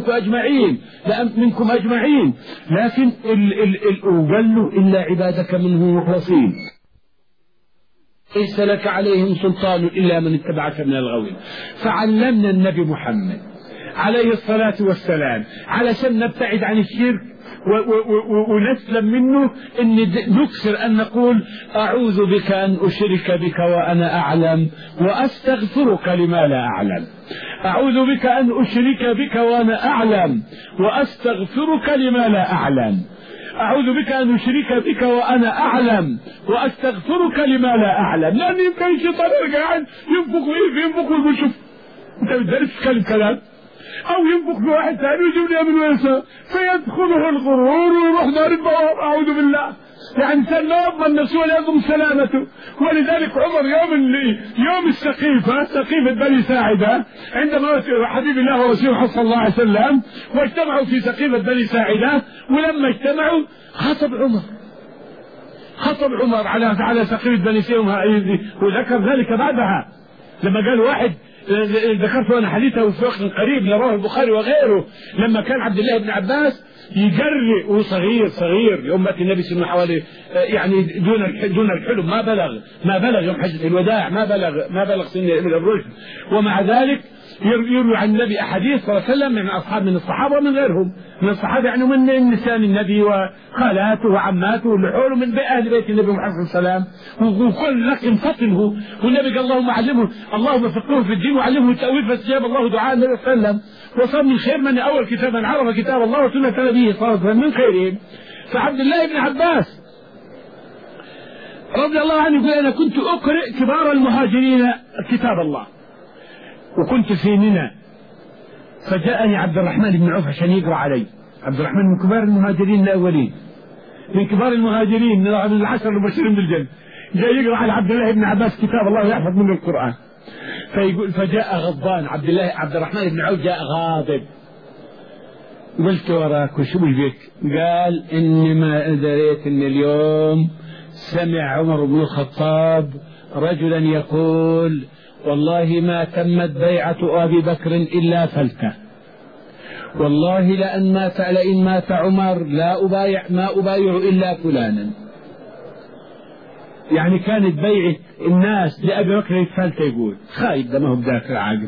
منكم أجمعين، لكن أوجل إلا عبادك منهم مخلصين ليس لك عليهم سلطان إلا من اتبعك من الغاوين. فعلمنا النبي محمد عليه الصلاة والسلام علشان نبتعد عن الشرك ونسلم منه ان نكثر ان نقول اعوذ بك ان اشرك بك وانا اعلم واستغفرك لما لا اعلم. اعوذ بك ان اشرك بك وانا اعلم واستغفرك لما لا اعلم. اعوذ بك ان اشرك بك وانا اعلم واستغفرك لما لا اعلم. لان يمكن الشيطان قاعد ينفخ ويقول شوف انت بتدرس كلام، او ينفخ بواحد ثاني ويجيب لي من ويسا فيدخله الغرور ويروح دار البواب. اعوذ بالله، يعني سنة يضمن نفسه ولا يضمن سلامته. ولذلك عمر يوم سقيفة بني ساعدة عندما حبيب الله ورسوله صلى الله عليه وسلم واجتمعوا في سقيفة بني ساعدة، ولما اجتمعوا خطب عمر على سقيفة بني ساعدة، وذكر ذلك بعدها لما قال واحد ذكرت أنا حديثه في وقت قريب لرواه البخاري وغيره، لما كان عبد الله بن عباس يجري وصغير لأمة النبي صلى الله عليه وسلم، يعني دون الحلم، ما بلغ يوم حجة الوداع، ما بلغ سن الرشد، ومع ذلك يروي عن النبي أحاديث صلى الله عليه وسلم من الصحابة ومن غيرهم من الصحابة، يعني من نسان النبي وخالاته وعماته ولحوله من أهل بيت النبي محمد صلى الله عليه وسلم، وكل لكن فطنه. والنبي قال اللهم علمه، اللهم فقهه في الدين وعلمه التأويل، فاستجاب الله دعاء النبي صلى الله عليه وسلم. وصار من خير من أول كتاب من عرف كتاب الله وسنة نبيه صلى الله عليه وسلم من خيرهم. فعبد الله بن عباس رضي الله عنه يقول أنا كنت أقرأ كبار المهاجرين كتاب الله وكنت في منى، فجاءني عبد الرحمن بن عوف عشان يقرأ علي. عبد الرحمن من كبار المهاجرين الأولين، من كبار المهاجرين من العشر المبشرين بالجنة، جاء يقرأ على عبد الله بن عباس كتاب الله ويحفظ منه القرآن. فجاء غضبان عبد الرحمن بن عوف جاء غاضب. قلت وراك وشو بك؟ قال إني ما دريت إن اليوم سمع عمر بن الخطاب رجلا يقول والله ما تمت بيعة أبي بكر إلا فلتة، والله لئن مات عمر ما أبايع إلا فلانا. يعني كانت بيعة الناس لأبي بكر الثالثة، يقول خايف ده ما هو بذاكر عاقل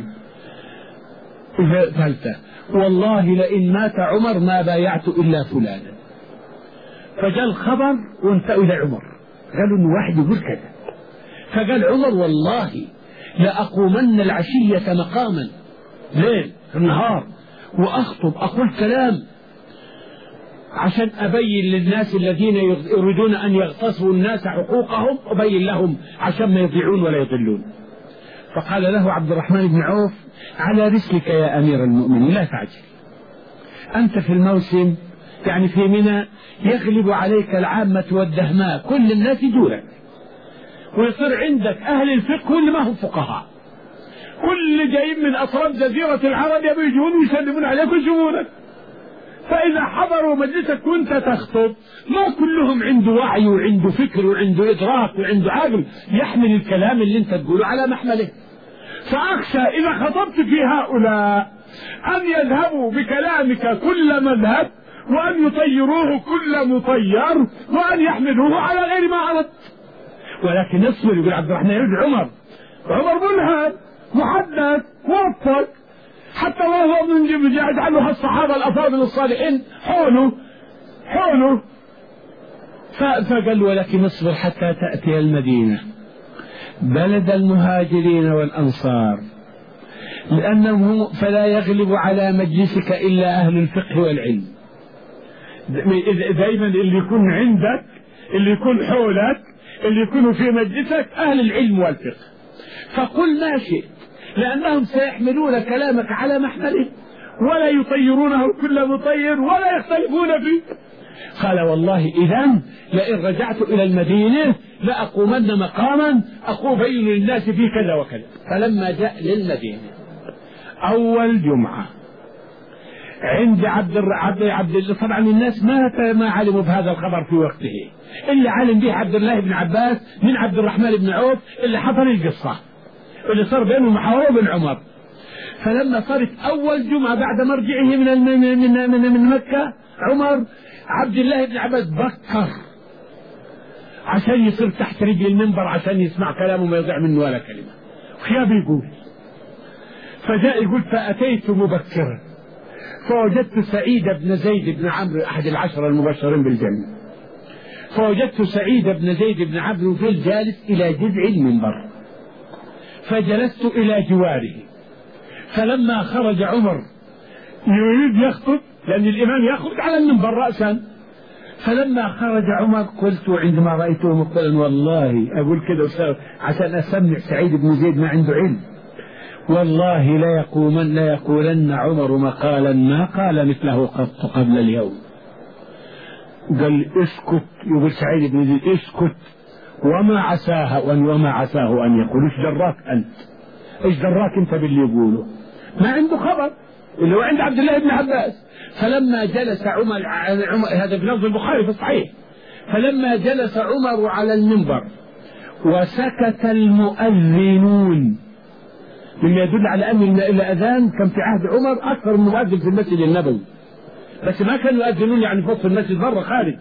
ثالثة، والله لئن مات عمر ما بايعت إلا فلانا. فجاء الخبر وانتقوا إلى عمر، قالوا إنه واحد يقول كذا. فقال عمر والله لأقومن العشية مقاما، ليل النهار، وأخطب أقول كلام عشان أبين للناس الذين يريدون أن يغتصبوا الناس حقوقهم، أبين لهم عشان ما يضيعون ولا يضلون. فقال له عبد الرحمن بن عوف على رسلك يا أمير المؤمنين لا تعجل، أنت في الموسم يعني في منى يغلب عليك العامة والدهماء، كل الناس يجولك ويصير عندك أهل الفقه واللي ما هم فقهاء، كل جايين من أطراف جزيرة العرب يجون ويسلمون عليك ويشوفونك. فإذا حضروا مجلسك وانت تخطب ما كلهم عنده وعي وعنده فكر وعنده إدراك وعنده عقل يحمل الكلام اللي انت تقوله على محمله. فأخشى إذا خطبت في هؤلاء أن يذهبوا بكلامك كل مذهب، وأن يطيروه كل مطير، وأن يحملوه على غير ما أردت. ولكن اصبر، يقول عبد الرحمن يقول عمر منهج محدث موفق، حتى وهو من يجعله الصحابة الأفاضل الصالحين حوله. فقال ولكن اصبر حتى تأتي المدينة بلد المهاجرين والأنصار، لأنه فلا يغلب على مجلسك إلا أهل الفقه والعلم. دائما اللي يكون عندك، اللي يكون حولك، اللي يكونوا في مجلسك أهل العلم والفقه. فقل ما شئت لأنهم سيحملون كلامك على محمله ولا يطيرونه كل مطير ولا يختلفون فيه. قال والله إذن لئن رجعت إلى المدينة لأقومن مقاما أبين للناس فيه كذا وكذا. فلما جاء للمدينة أول جمعة عند عبد الله، طبعا الناس ما علموا بهذا الخبر في وقته، اللي علم به عبد الله بن عباس من عبد الرحمن بن عوف اللي حضر القصة اللي صار بينه محاورة بن عمر. فلما صارت أول جمعة بعد مرجعه من مكة عمر، عبد الله بن عباس بكر عشان يصير تحت رجل المنبر عشان يسمع كلامه ما يضيع منه ولا كلمة. وخياب يقول، فجاء يقول فأتيت مبكرا فوجدت سعيد بن زيد بن عمرو أحد العشرة المبشرين بالجنة، فوجدت سعيد بن زيد بن عمرو جالس إلى جذع المنبر، فجلست إلى جواره. فلما خرج عمر يريد يخطب لأن الإمام يخرج على المنبر رأسا، فلما خرج عمر قلت عندما رأيته مقبلا والله أقول كده عشان أسمع سعيد بن زيد ما عنده علم، والله لا يقولن عمر مقالا ما قال مثله قط قبل اليوم. قال اسكت، يقول سعيد بن زيد اسكت، وما عساه أن يقول ايش دراك أنت، ايش دراك أنت باللي يقوله، ما عنده خبر اللي هو عند عبد الله بن عباس. فلما جلس عمر هذا في لفظ البخاري في الصحيح، فلما جلس عمر على المنبر وسكت المؤذنون، مما يدل على أن الأذان كان في عهد عمر أكثر من مؤذن في المسجد النبوي، بس ما كانوا يؤذنون يعني فوق المسجد برا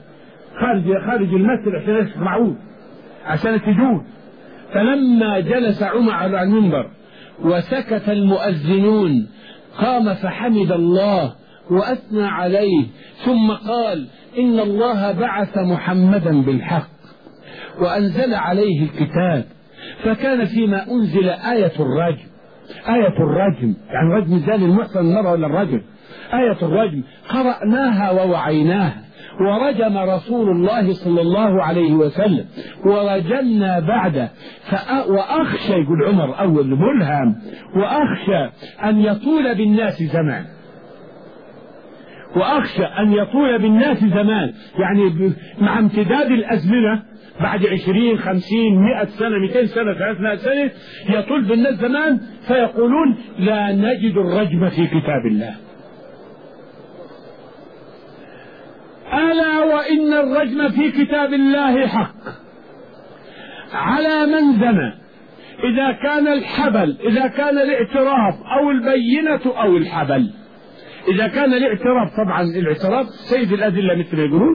خارج المسجد عشان يسمعون عشان تجون. فلما جلس عمر على المنبر وسكت المؤذنون قام فحمد الله وأثنى عليه، ثم قال إن الله بعث محمدا بالحق وأنزل عليه الكتاب، فكان فيما أنزل آية الرجم يعني رجم زاني المحصن المرأة ولا الرجل، آية الرجم قرأناها ووعيناها، ورجم رسول الله صلى الله عليه وسلم ورجمنا بعده. وأخشى، يقول عمر أول ملهم، وأخشى أن يطول بالناس زمان، يعني مع امتداد الأزمنة بعد 20 50 100 سنة 200 سنة 300 سنة يطول بالناس زمان، فيقولون لا نجد الرجم في كتاب الله. ألا وإن الرجم في كتاب الله حق على من زنى، إذا كان الاعتراف أو البينة أو الحبل. إذا كان الاعتراف، طبعا الاعتراف سيد الأدلة مثل ما يقولون،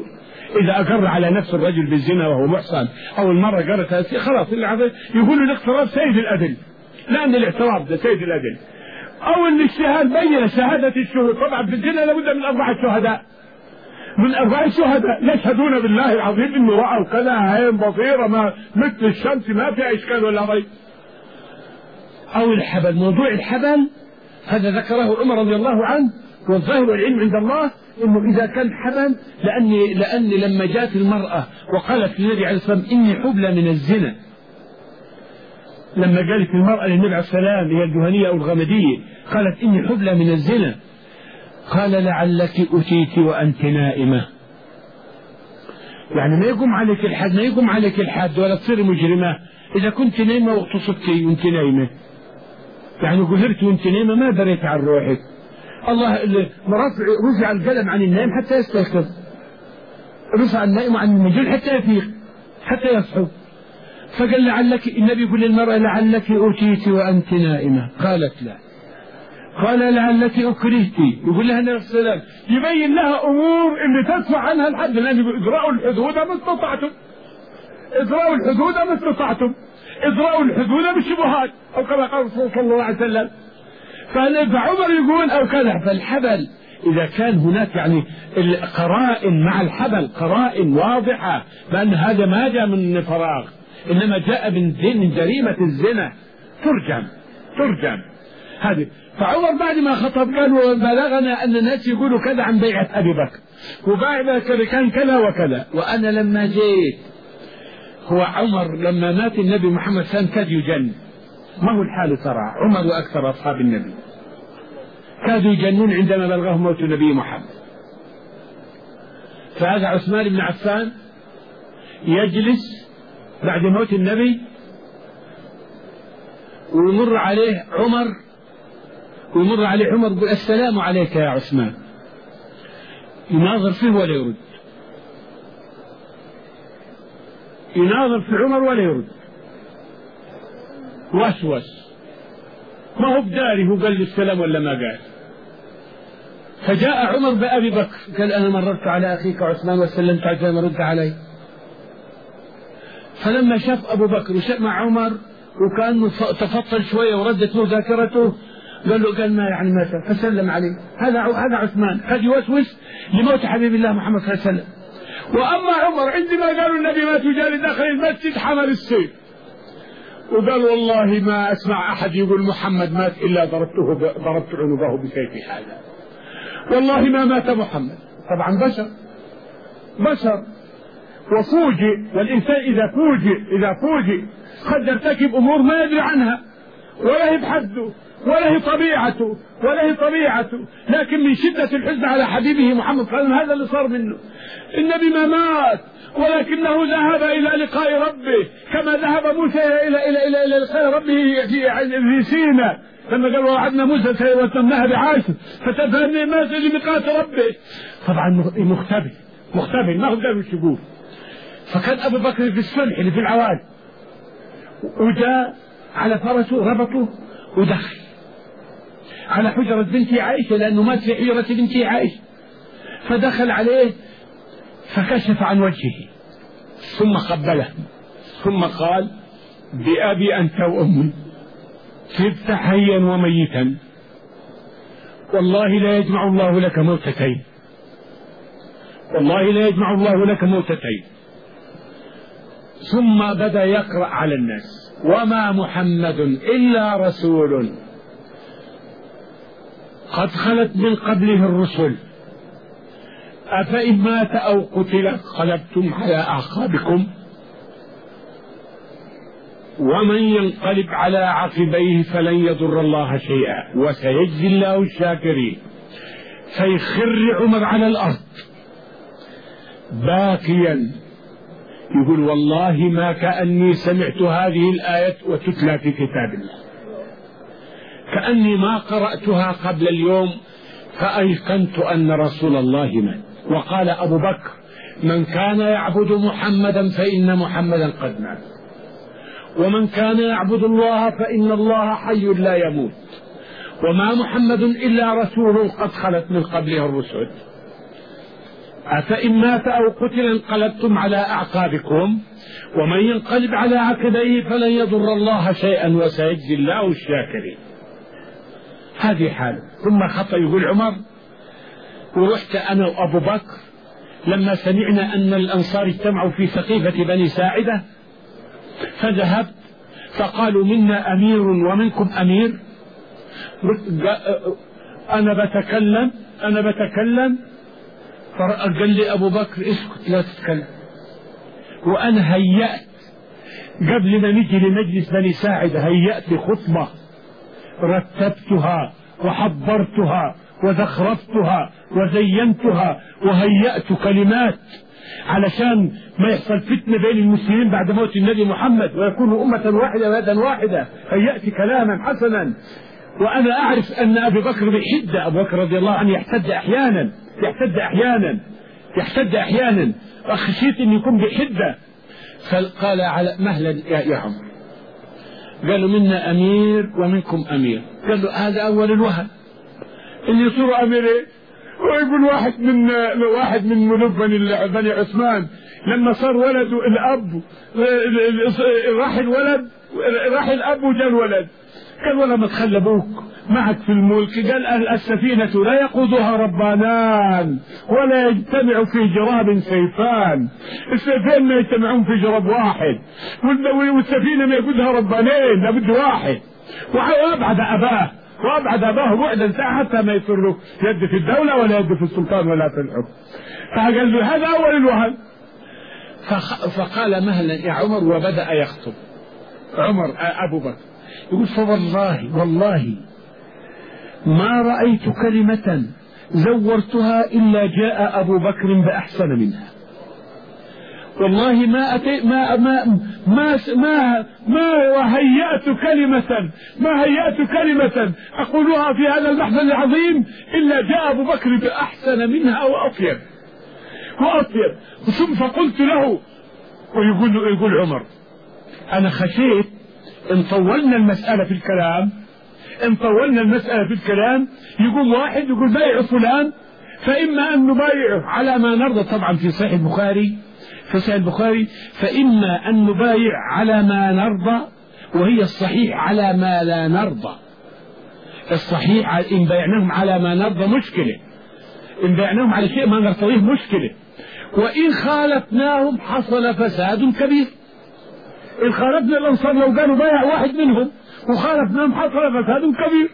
إذا أقر على نفس الرجل بالزنا وهو محصن أو المرة قرت خلاص اللي عارف يقولوا الاقتراف سيد الأدل، لأن الاعتراف ده سيد الأدل. أو اللي الشهادة بين شهادة الشهود، طبعا في الزنا لابد من 4 شهداء، من 4 شهداء يشهدون بالله العظيم إنه رأوا كذا عين بصيرة ما مثل الشمس ما فيها إشكال ولا ريب. أو الحبل، موضوع الحبل هذا ذكره عمر رضي الله عنه، والظاهر والعلم عند الله إنه إذا كان حبل، لأني لما جاءت المرأة وقالت للنبي عليه الصلاة والسلام إني حبلى من الزنا، لما قالت المرأة للنبي عليه السلام هي الجهنية أو الغمدية قالت إني حبلى من الزنا، قال لعلك أتيت وأنت نائمة، يعني ما يقوم عليك الحد، ما يقوم عليك الحد ولا تصير مجرمة إذا كنت نايمة واغتصبتي وأنت نايمة، يعني قهرت وأنت نايمة ما دريت عن روحك. الله مرات رفع القلم عن النائم حتى يستيقظ، رفع النائم عن المجنون حتى يفيق حتى يصحو، فقال لعلك، النبي يقول للمرأة لعلك أتيت وأنت نائمة، قالت لا، قال لعلك أكرهتي، يقول لها النبي صلى الله عليه وسلم يبين لها أمور اللي تدفع عنها الحد، لأن إجراء الحدود ما استطعتم، إجراء الحدود ما استطعتم، إجراء الحدود بالشبهات أو كما قال صلى الله عليه وسلم. فعمر يقول أو كذا. فالحبل إذا كان هناك يعني القرائن مع الحبل، قرائن واضحة بأن هذا ما جاء من فراغ، إنما جاء من جريمة الزنا ترجم هذه. فعمر بعد ما خطب قال وبلغنا أن الناس يقولوا كذا عن بيعة أبي بكر، وبعد كذا كان كذا وكذا. وأنا لما جيت، هو عمر لما مات النبي محمد صلى الله عليه وسلم كاد يجن، ما هو الحال ترى عمر وأكثر أصحاب النبي كادوا يجنون عندما بلغهم موت النبي محمد. فهذا عثمان بن عفان يجلس بعد موت النبي ويمر عليه عمر يقول السلام عليك يا عثمان، يناظر فيه ولا يرد، يناظر في عمر ولا يرد، وسوس ما هو بداري، هو قال لي السلام ولا ما قال. فجاء عمر بأبي بكر قال أنا مررت على أخيك عثمان وسلمت عليه ما رد علي. فلما شاف أبو بكر وشاف مع عمر وكان تفطل شوية وردت له ذاكرته قال ما يعني ما شاف، فسلم عليه. هذا عثمان قد يوسوس لموت حبيب الله محمد صلى الله عليه وسلم. وأما عمر عندما قالوا النبي مات وجاء داخل المسجد حمل السيف وقال والله ما أسمع أحد يقول محمد مات إلا ضربت عنقه بسيفي هذا، والله ما مات محمد. طبعا بشر وفوجئ، والإنسان إذا فوجئ قد يرتكب أمور ما يدري عنها ولا هي بحده ولا هي طبيعته، لكن من شدة الحزن على حبيبه محمد صلى الله عليه وسلم هذا اللي صار منه. النبي ما مات ولكنه ذهب إلى لقاء ربه كما ذهب موسى إلى لقاء ربه في سيناء لما قال وعدنا موسى وتمناها بعاشر فتفهمني ما لميقات ربه. طبعا مختبئ ما هو قادر يشوفه. فكان أبو بكر في الصلح اللي في العواد وجاء على فرسه ربطه ودخل على حجرة بنتي عائشة لأنه مات في حجرة بنتي عائشة، فدخل عليه فكشف عن وجهه ثم قبله ثم قال بأبي أنت وأمي كبت حيا وميتا والله لا يجمع الله لك موتتين، والله لا يجمع الله لك موتتين. ثم بدأ يقرأ على الناس وما محمد إلا رسول قد خلت من قبله الرسل أفإن مات أو قتل انقلبتم على أعقابكم ومن ينقلب على عقبيه فلن يضر الله شيئا وسيجزي الله الشاكرين. فيخر عمر على الأرض باكيا يقول والله ما كأني سمعت هذه الآية وتتلى في كتاب الله، كأني ما قرأتها قبل اليوم فأيقنت أن رسول الله مات. وقال أبو بكر من كان يعبد محمدا فإن محمدا قد مات، ومن كان يعبد الله فإن الله حي لا يموت، وما محمد إلا رسول قد خلت من قبله الرسل أفإن مات أو قتل انقلبتم على أعقابكم ومن ينقلب على عقبيه فلن يضر الله شيئا وسيجزي الله الشاكرين. هذه حاله. ثم خط يقول عمر: ورحت أنا وأبو بكر لما سمعنا أن الأنصار اجتمعوا في سقيفة بني ساعدة، فذهبت فقالوا منا أمير ومنكم أمير. أنا بتكلم فقال لي أبو بكر: اسكت لا تتكلم. وأنا هيأت قبل ما نجي لمجلس بني ساعدة، هيأت خطبة رتبتها وحضرتها وزخرفتها وزينتها وهيأت كلمات علشان ما يحصل فتنة بين المسلمين بعد موت النبي محمد ويكونوا أمة واحدة ويدا واحدة. هيأت كلاما حسنا، وأنا أعرف أن أبي بكر بحدة، أبو بكر رضي الله عنه يحتد أحيانا وخشيت أن يكون بحدة. فقال: على مهلا يا عمر. قالوا منا أمير ومنكم أمير. قال له: هذا أول الوهن اللي يصيروا أميرين. ويقول واحد من ملوك بني عثمان لما صار ولده الأب راح الأب وجاء الولد، قال: ولا ما تخلى أبوك معك في الملك. قال: السفينة لا يقودها ربانان ولا يجتمع في جراب سيفان. السيفين ما يجتمعون في جراب واحد، والسفينة ما يقودها ربانين، لابد واحد. وأبعد أباه بعدا حتى ما يصير له يد في الدولة ولا يد في السلطان ولا في الحكم. فقال له: هذا أول الوهن. فقال: مهلا يا عمر. وبدأ يخطب عمر أبو بكر يقول: والله ما رأيت كلمة زورتها إلا جاء أبو بكر بأحسن منها. والله ما هيأت كلمة أقولها في هذا المحفل العظيم إلا جاء أبو بكر بأحسن منها وأطيب. ثم فقلت له، ويقول عمر: أنا خشيت إن طولنا المسألة في الكلام يقوم واحد يقول: بايع فلان، فإما أن نبايعه على ما نرضى. طبعا في صحيح البخاري فإما أن نبايع على ما نرضى، وهي الصحيح على ما لا نرضى. الصحيح إن بايعناهم على ما نرضى مشكلة، إن بايعناهم على شيء ما نرتضيه مشكلة، وإن خالفناهم حصل فساد كبير. إن خالفنا الأنصار لو كانوا بايع واحد منهم وخالفناهم حصل فساد كبير،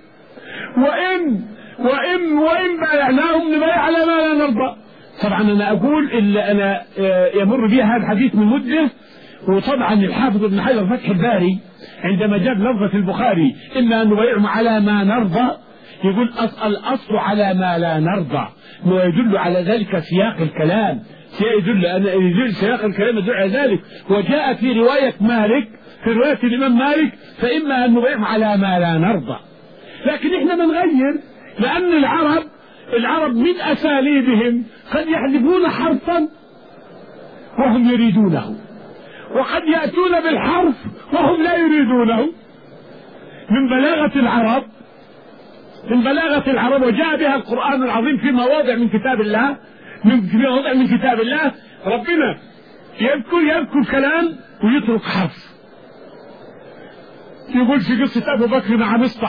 وإن بايعناهم نبايع على ما لا نرضى. طبعا أنا أقول إلا أنا يمر بي هذا الحديث من مدة، وطبعا الحافظ ابن حجر فتح الباري عندما جاب لفظة البخاري إما أن نبايعهم على ما نرضى يقول: الأصل على ما لا نرضى، ويدل على ذلك سياق الكلام، سياق الكلام يدل على ذلك. وجاء في رواية الإمام مالك: فإما أن نبايعهم على ما لا نرضى. لكن إحنا بنغير، لأن العرب من أساليبهم قد يحذفون حرفا وهم يريدونه، وقد يأتون بالحرف وهم لا يريدونه. من بلاغة العرب وجاء بها القرآن العظيم في مواضع من كتاب الله. ربنا يذكر كلام ويترك حرف. يقول في قصة أبو بكر مع مصطح: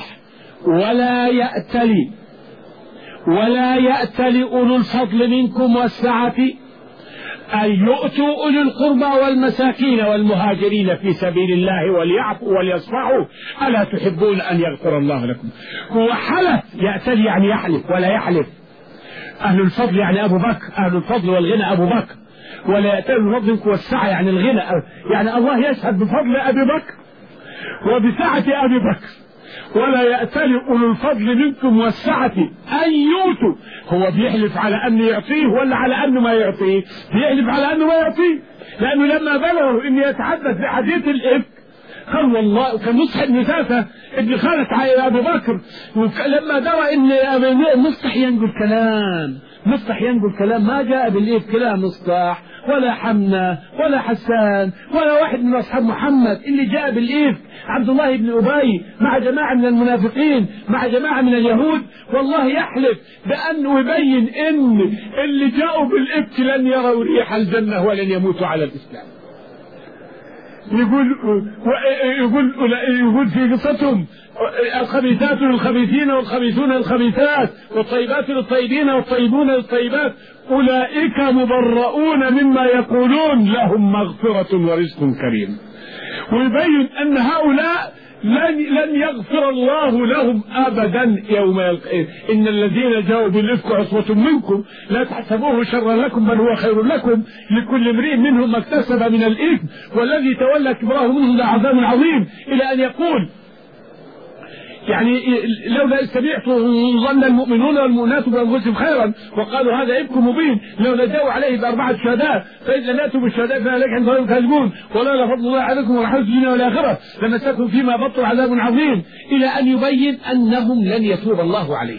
ولا يأتل أولو الفضل منكم والسعة أن يؤتوا أولي القربى والمساكين والمهاجرين في سبيل الله وليعفوا وليصفحوا ألا تحبون أن يغفر الله لكم. هو حلف، يأتل يعني يحلف ولا يحلف. أهل الفضل يعني أبو بكر، أهل الفضل والغنى أبو بكر. ولا يأتل الفضل منكم والسعة يعني الغنى، يعني الله يشهد بفضل أبي بكر وبسعة أبي بكر. ولا يأتل أولو الفضل منكم والسعة أن يؤتوا. هو بيحلف على أن يعطيه ولا على أنه ما يعطيه؟ بيحلف على أنه ما يعطيه، لأنه لما بلغوا أن يتحدث بحديث الإفك قال والله. كان مصطح بن ساسة ابن خالة أبي بكر لما درى أن مصطح ينقل كلام ما جاء بالإفك، كلام مصطح ولا حمنة ولا حسان ولا واحد من أصحاب محمد اللي جاء بالإفك عبد الله بن أبي مع جماعة من المنافقين مع جماعة من اليهود. والله يحلف بأنه يبين إن اللي جاءوا بالإفك لن يروا ريح الجنة ولن يموتوا على الإسلام. يقول في قصتهم الخبيثات للخبيثين والخبيثون للخبيثات والطيبات للطيبين والطيبون للطيبات أولئك مبرؤون مما يقولون لهم مغفرة ورزق كريم. ويبين أن هؤلاء لن يغفر الله لهم أبدا يوم القيامة. إن الذين جاءوا بالإفك عصبة منكم لا تحسبوه شرا لكم بل هو خير لكم لكل امرئ منهم ما اكتسب من الإثم والذي تولى كبره منهم لعذاب عظيم، إلى أن يقول يعني لولا إذ سمعتم ظن المؤمنون والمؤمنات بأنفسهم خيرا وقالوا هذا إفك مبين لولا جاءوا عليه بأربعة شهداء فإذا لم يأتوا بالشهداء فهلك عند الله كاذبون ولولا فضل الله عليكم ورحمته في الدنيا والآخرة لمسكم فيما بطوا عذاب عظيم، إلى أن يبين أنهم لن يتوب الله عليه،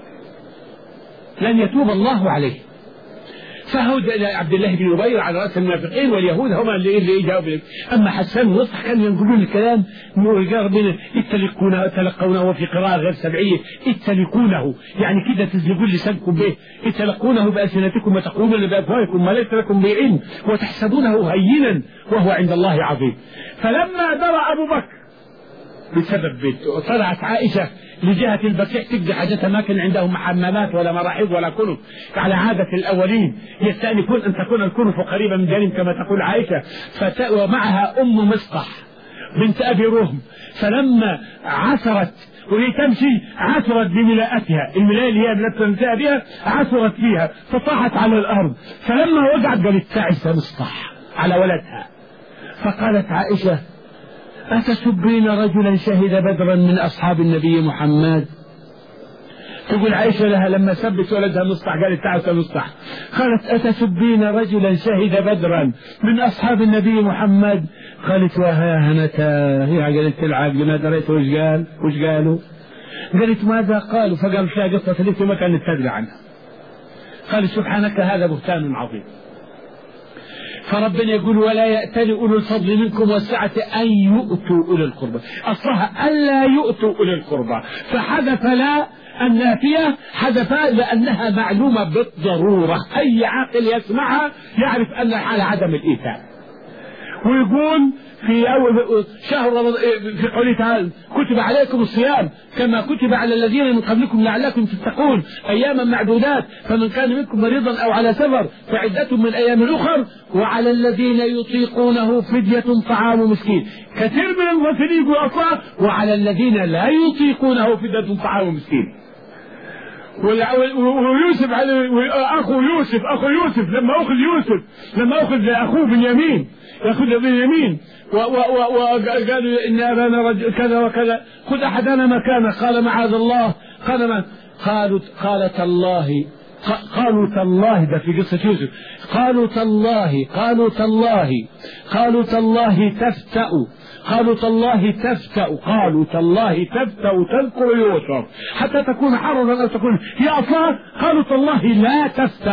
لن يتوب الله عليه. فهود إلى عبد الله بن أبي على رأس المنافقين واليهود هم اللي جاءوا. أما حسان ونصح كانوا ينقلون الكلام ربنا يتلقونه في قراءة غير سبعية يتلقونه، يعني كده تزلقون لسانكم به، يتلقونه بألسنتكم وتقولون بأفواهكم ما ليس لكم به علم وتحسبونه هينا وهو عند الله عظيم. فلما درى أبو بكر بسبب بيته طلعت عائشة لجهة البكيع تقضي حاجتها، ما كان عندهم حمامات ولا مراحيض ولا كنف على عادة الأولين يستأنفون أن تكون الكنف قريبة من جانب كما تقول عائشة. ومعها أم مصطح بنت أبي رهم، فلما عثرت وهي تمشي عثرت بملاءتها، الملاءة اللي هي بنتها بها عثرت فيها فطاحت على الأرض. فلما وقعت قالت تعس مصطح على ولدها. فقالت عائشة أتسبين رجلا شهد بدرا من أصحاب النبي محمد؟ تقول عائشة لها لما سبت ولدها مصطح قالت تعس مصطح، قالت أتسبين رجلا شهد بدرا من أصحاب النبي محمد؟ قالت وها هنتا، هي قالت العقل ما دريت وش قالوا؟ قالت ماذا قالوا؟ فقال فيها قصة لك ما كانت تدري عنها. قال سبحانك هذا بهتان عظيم. فربنا يقول ولا يأتل أولو الفضل منكم والسعة أن يؤتوا أولي القربى، أصلها ألا يؤتوا أولي القربى، فحذف لا النافية حذف لأنها معلومة بالضرورة، أي عاقل يسمعها يعرف أنها على عدم الإيتاء. ويقول في شهر في قوله تعالى كتب عليكم الصيام كما كتب على الذين من قبلكم لعلكم تتقون أياما معدودات فمن كان منكم مريضا أو على سفر فعدة من أيام أخر وعلى الذين يطيقونه فدية طعام مسكين. كثير من المفسرين يقول أصلا وعلى الذين لا يطيقونه فدية طعام مسكين. ويوسف أخو يوسف لما أخذ أخوه بنيامين وقالوا إن أبانا رجل كذا وكذا خذ أحدنا مكانه قال معاذ الله قالوا تالله ده في قصة يوسف قالوا تالله تفتأ تذكر يوسف حتى تكون حرضا أو تكون هي أصلا قالوا تالله لا تفتأ،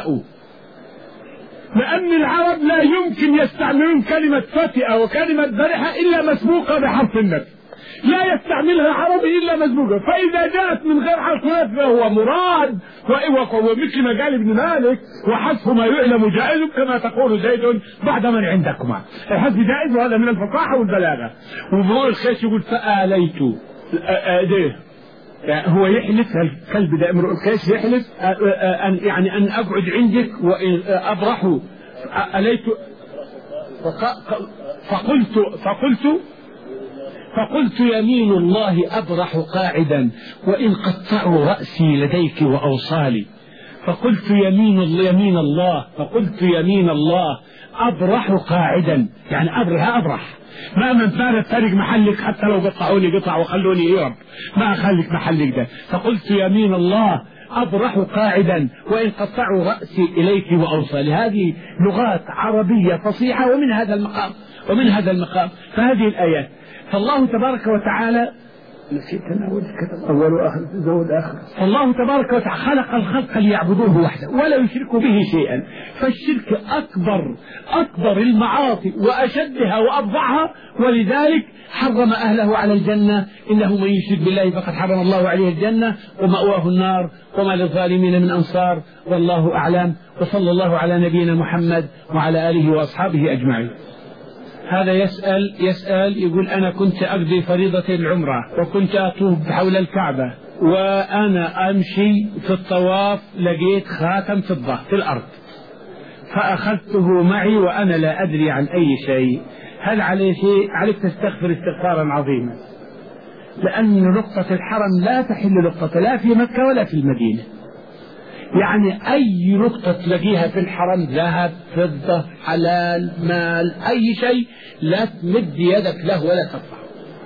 لأن العرب لا يمكن يستعملون كلمة فتئة وكلمة برحة إلا مسبوقة بحرف النفي، لا يستعملها عربي إلا مسبوقة، فإذا جاءت من غير حرف نفي فهو مراد ومثل ما قال ابن مالك وحذف ما يعلم جائز كما تقول زيد بعد من عندكما، الحذف جائز وهذا من الفصاحة والبلاغة. وابن الخيش يقول فآليت هو يحلف الكلب ده امرؤ القيس يحلف أن أقعد عندك وإن أبرح أليت فقلت يمين الله أبرح قاعدا وإن قطعوا رأسي لديك وأوصالي. فقلت يمين الله أبرح قاعدا، يعني أبرح ما من فارق تارك محلك حتى لو قطعوا لي قطع وخلوني يرب ما أخليك محلك ده. فقلت يمين الله أبرح قاعدا وإن قطعوا رأسي إليك وأوصالي. هذه لغات عربية فصيحة ومن هذا المقام فهذه الآيات. فالله تبارك وتعالى نسيت أنا كتب أول وآخر تزود آخر. الله تبارك وتعالى خلق الخلق ليعبدوه وحده ولا يشركوا به شيئا، فالشرك أكبر المعاصي وأشدها وأفظعها، ولذلك حرم أهله على الجنة. إنه من يشرك بالله فقد حرم الله عليه الجنة ومأواه النار وما للظالمين من أنصار. والله أعلم، وصلى الله على نبينا محمد وعلى آله وأصحابه أجمعين. هذا يسأل يقول أنا كنت أقضي فريضة العمرة وكنت أطوف حول الكعبة، وأنا أمشي في الطواف لقيت خاتم فضة في الأرض فأخذته معي وأنا لا أدري عن أي شيء، هل عليه شيء؟ عليك تستغفر استغفارا عظيما، لأن نقطة الحرم لا تحل نقطة لا في مكة ولا في المدينة. يعني أي نقطة تلاقيها في الحرم، ذهب فضة حلال مال أي شيء، لا تمد يدك له ولا تطلع،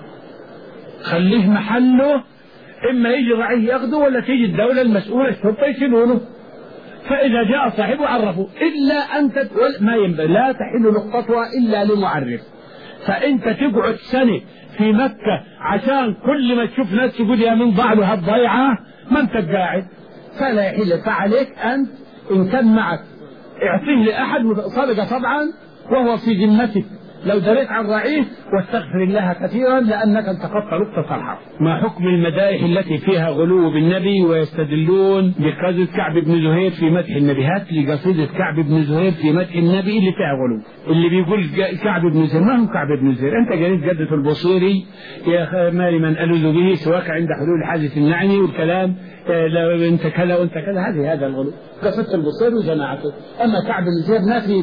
خليه محله، إما يجي رعيه ياخده ولا تيجي الدولة المسؤولة الشرطة يشيلونه، فإذا جاء صاحبه عرفه. إلا أنت ما ينبغي، لا تحل نقطتها إلا لمعرف. فأنت تقعد سنة في مكة عشان كل ما تشوف ناس تقول يا من ضاع له هالضيعة، ما أنت قاعد، فلا يحل. فعليك أنت إن كان معك اعطيه لأحد صدقة طبعا وهو في ذمتك لو دريت عن رعيه، واستغفر الله كثيرا لأنك انتقضت نقطة الحرب. ما حكم المدائح التي فيها غلو بالنبي ويستدلون بقصيدة كعب بن زهير في مدح النبي؟ هات لي قصيدة كعب بن زهير في مدح النبي اللي فيها غلو. اللي بيقول كعب بن زهير ما هو كعب بن زهير، أنت قريت جدة البصيري يا مالي من ألوذ به سواك عند حلول حادث النعني والكلام لو انت كذا وانت كذا، هذا الغلو. قصة البصير وجماعته. اما كعب بن زهير ما في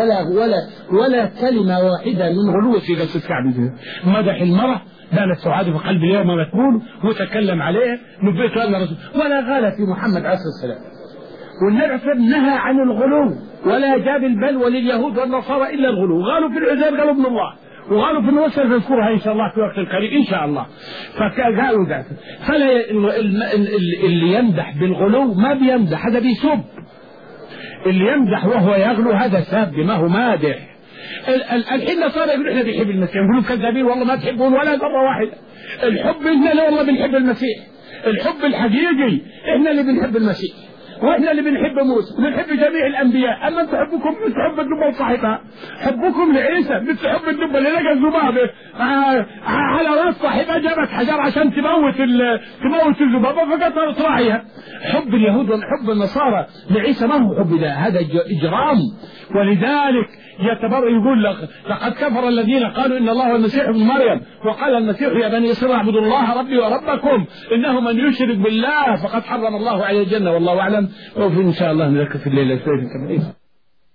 ولا كلمة واحدة من غلو في قصة كعب بن زهير. مدح المرأة بانت سعاده في قلب اليوم ما تقول وتكلم عليه نبيت ان رسول، ولا غال في محمد عليه الصلاة والسلام. والنبي نهى عن الغلو ولا جاب البلوى لليهود والنصارى الا الغلو. غالوا في العزير قالوا ابن الله، وقالوا في الوسط نذكرها إن شاء الله في وقت القريب إن شاء الله. فقالوا ذلك. فلا اللي يمدح بالغلو ما بيمدح، هذا بيسب. اللي يمدح وهو يغلو هذا سب، ما هو مادح. الحين صار يقولوا احنا بنحب المسيح، يقولوا كذابين والله ما تحبون ولا ذرة واحدة. الحب إحنا لا والله بنحب المسيح، الحب الحقيقي إحنا اللي بنحب المسيح، واحنا اللي بنحب موسى ونحب جميع الانبياء. اما انتم حبكم مثل حب الدبه وصاحبها، حبكم لعيسى مثل حب الدبه اللي لقى الذبابه على راس صاحبها، جابت حجر عشان تموت الذبابه فقطعت راعيها. حب اليهود وحب النصارى لعيسى ما هو حب، هذا اجرام. ولذلك يقول لقد كفر الذين قالوا ان الله هو المسيح ابن مريم، وقال المسيح يا بني اسرائيل اعبدوا الله ربي وربكم انه من يشرك بالله فقد حرم الله عليه الجنه. والله اعلم. وإن شاء الله نركز في الليله.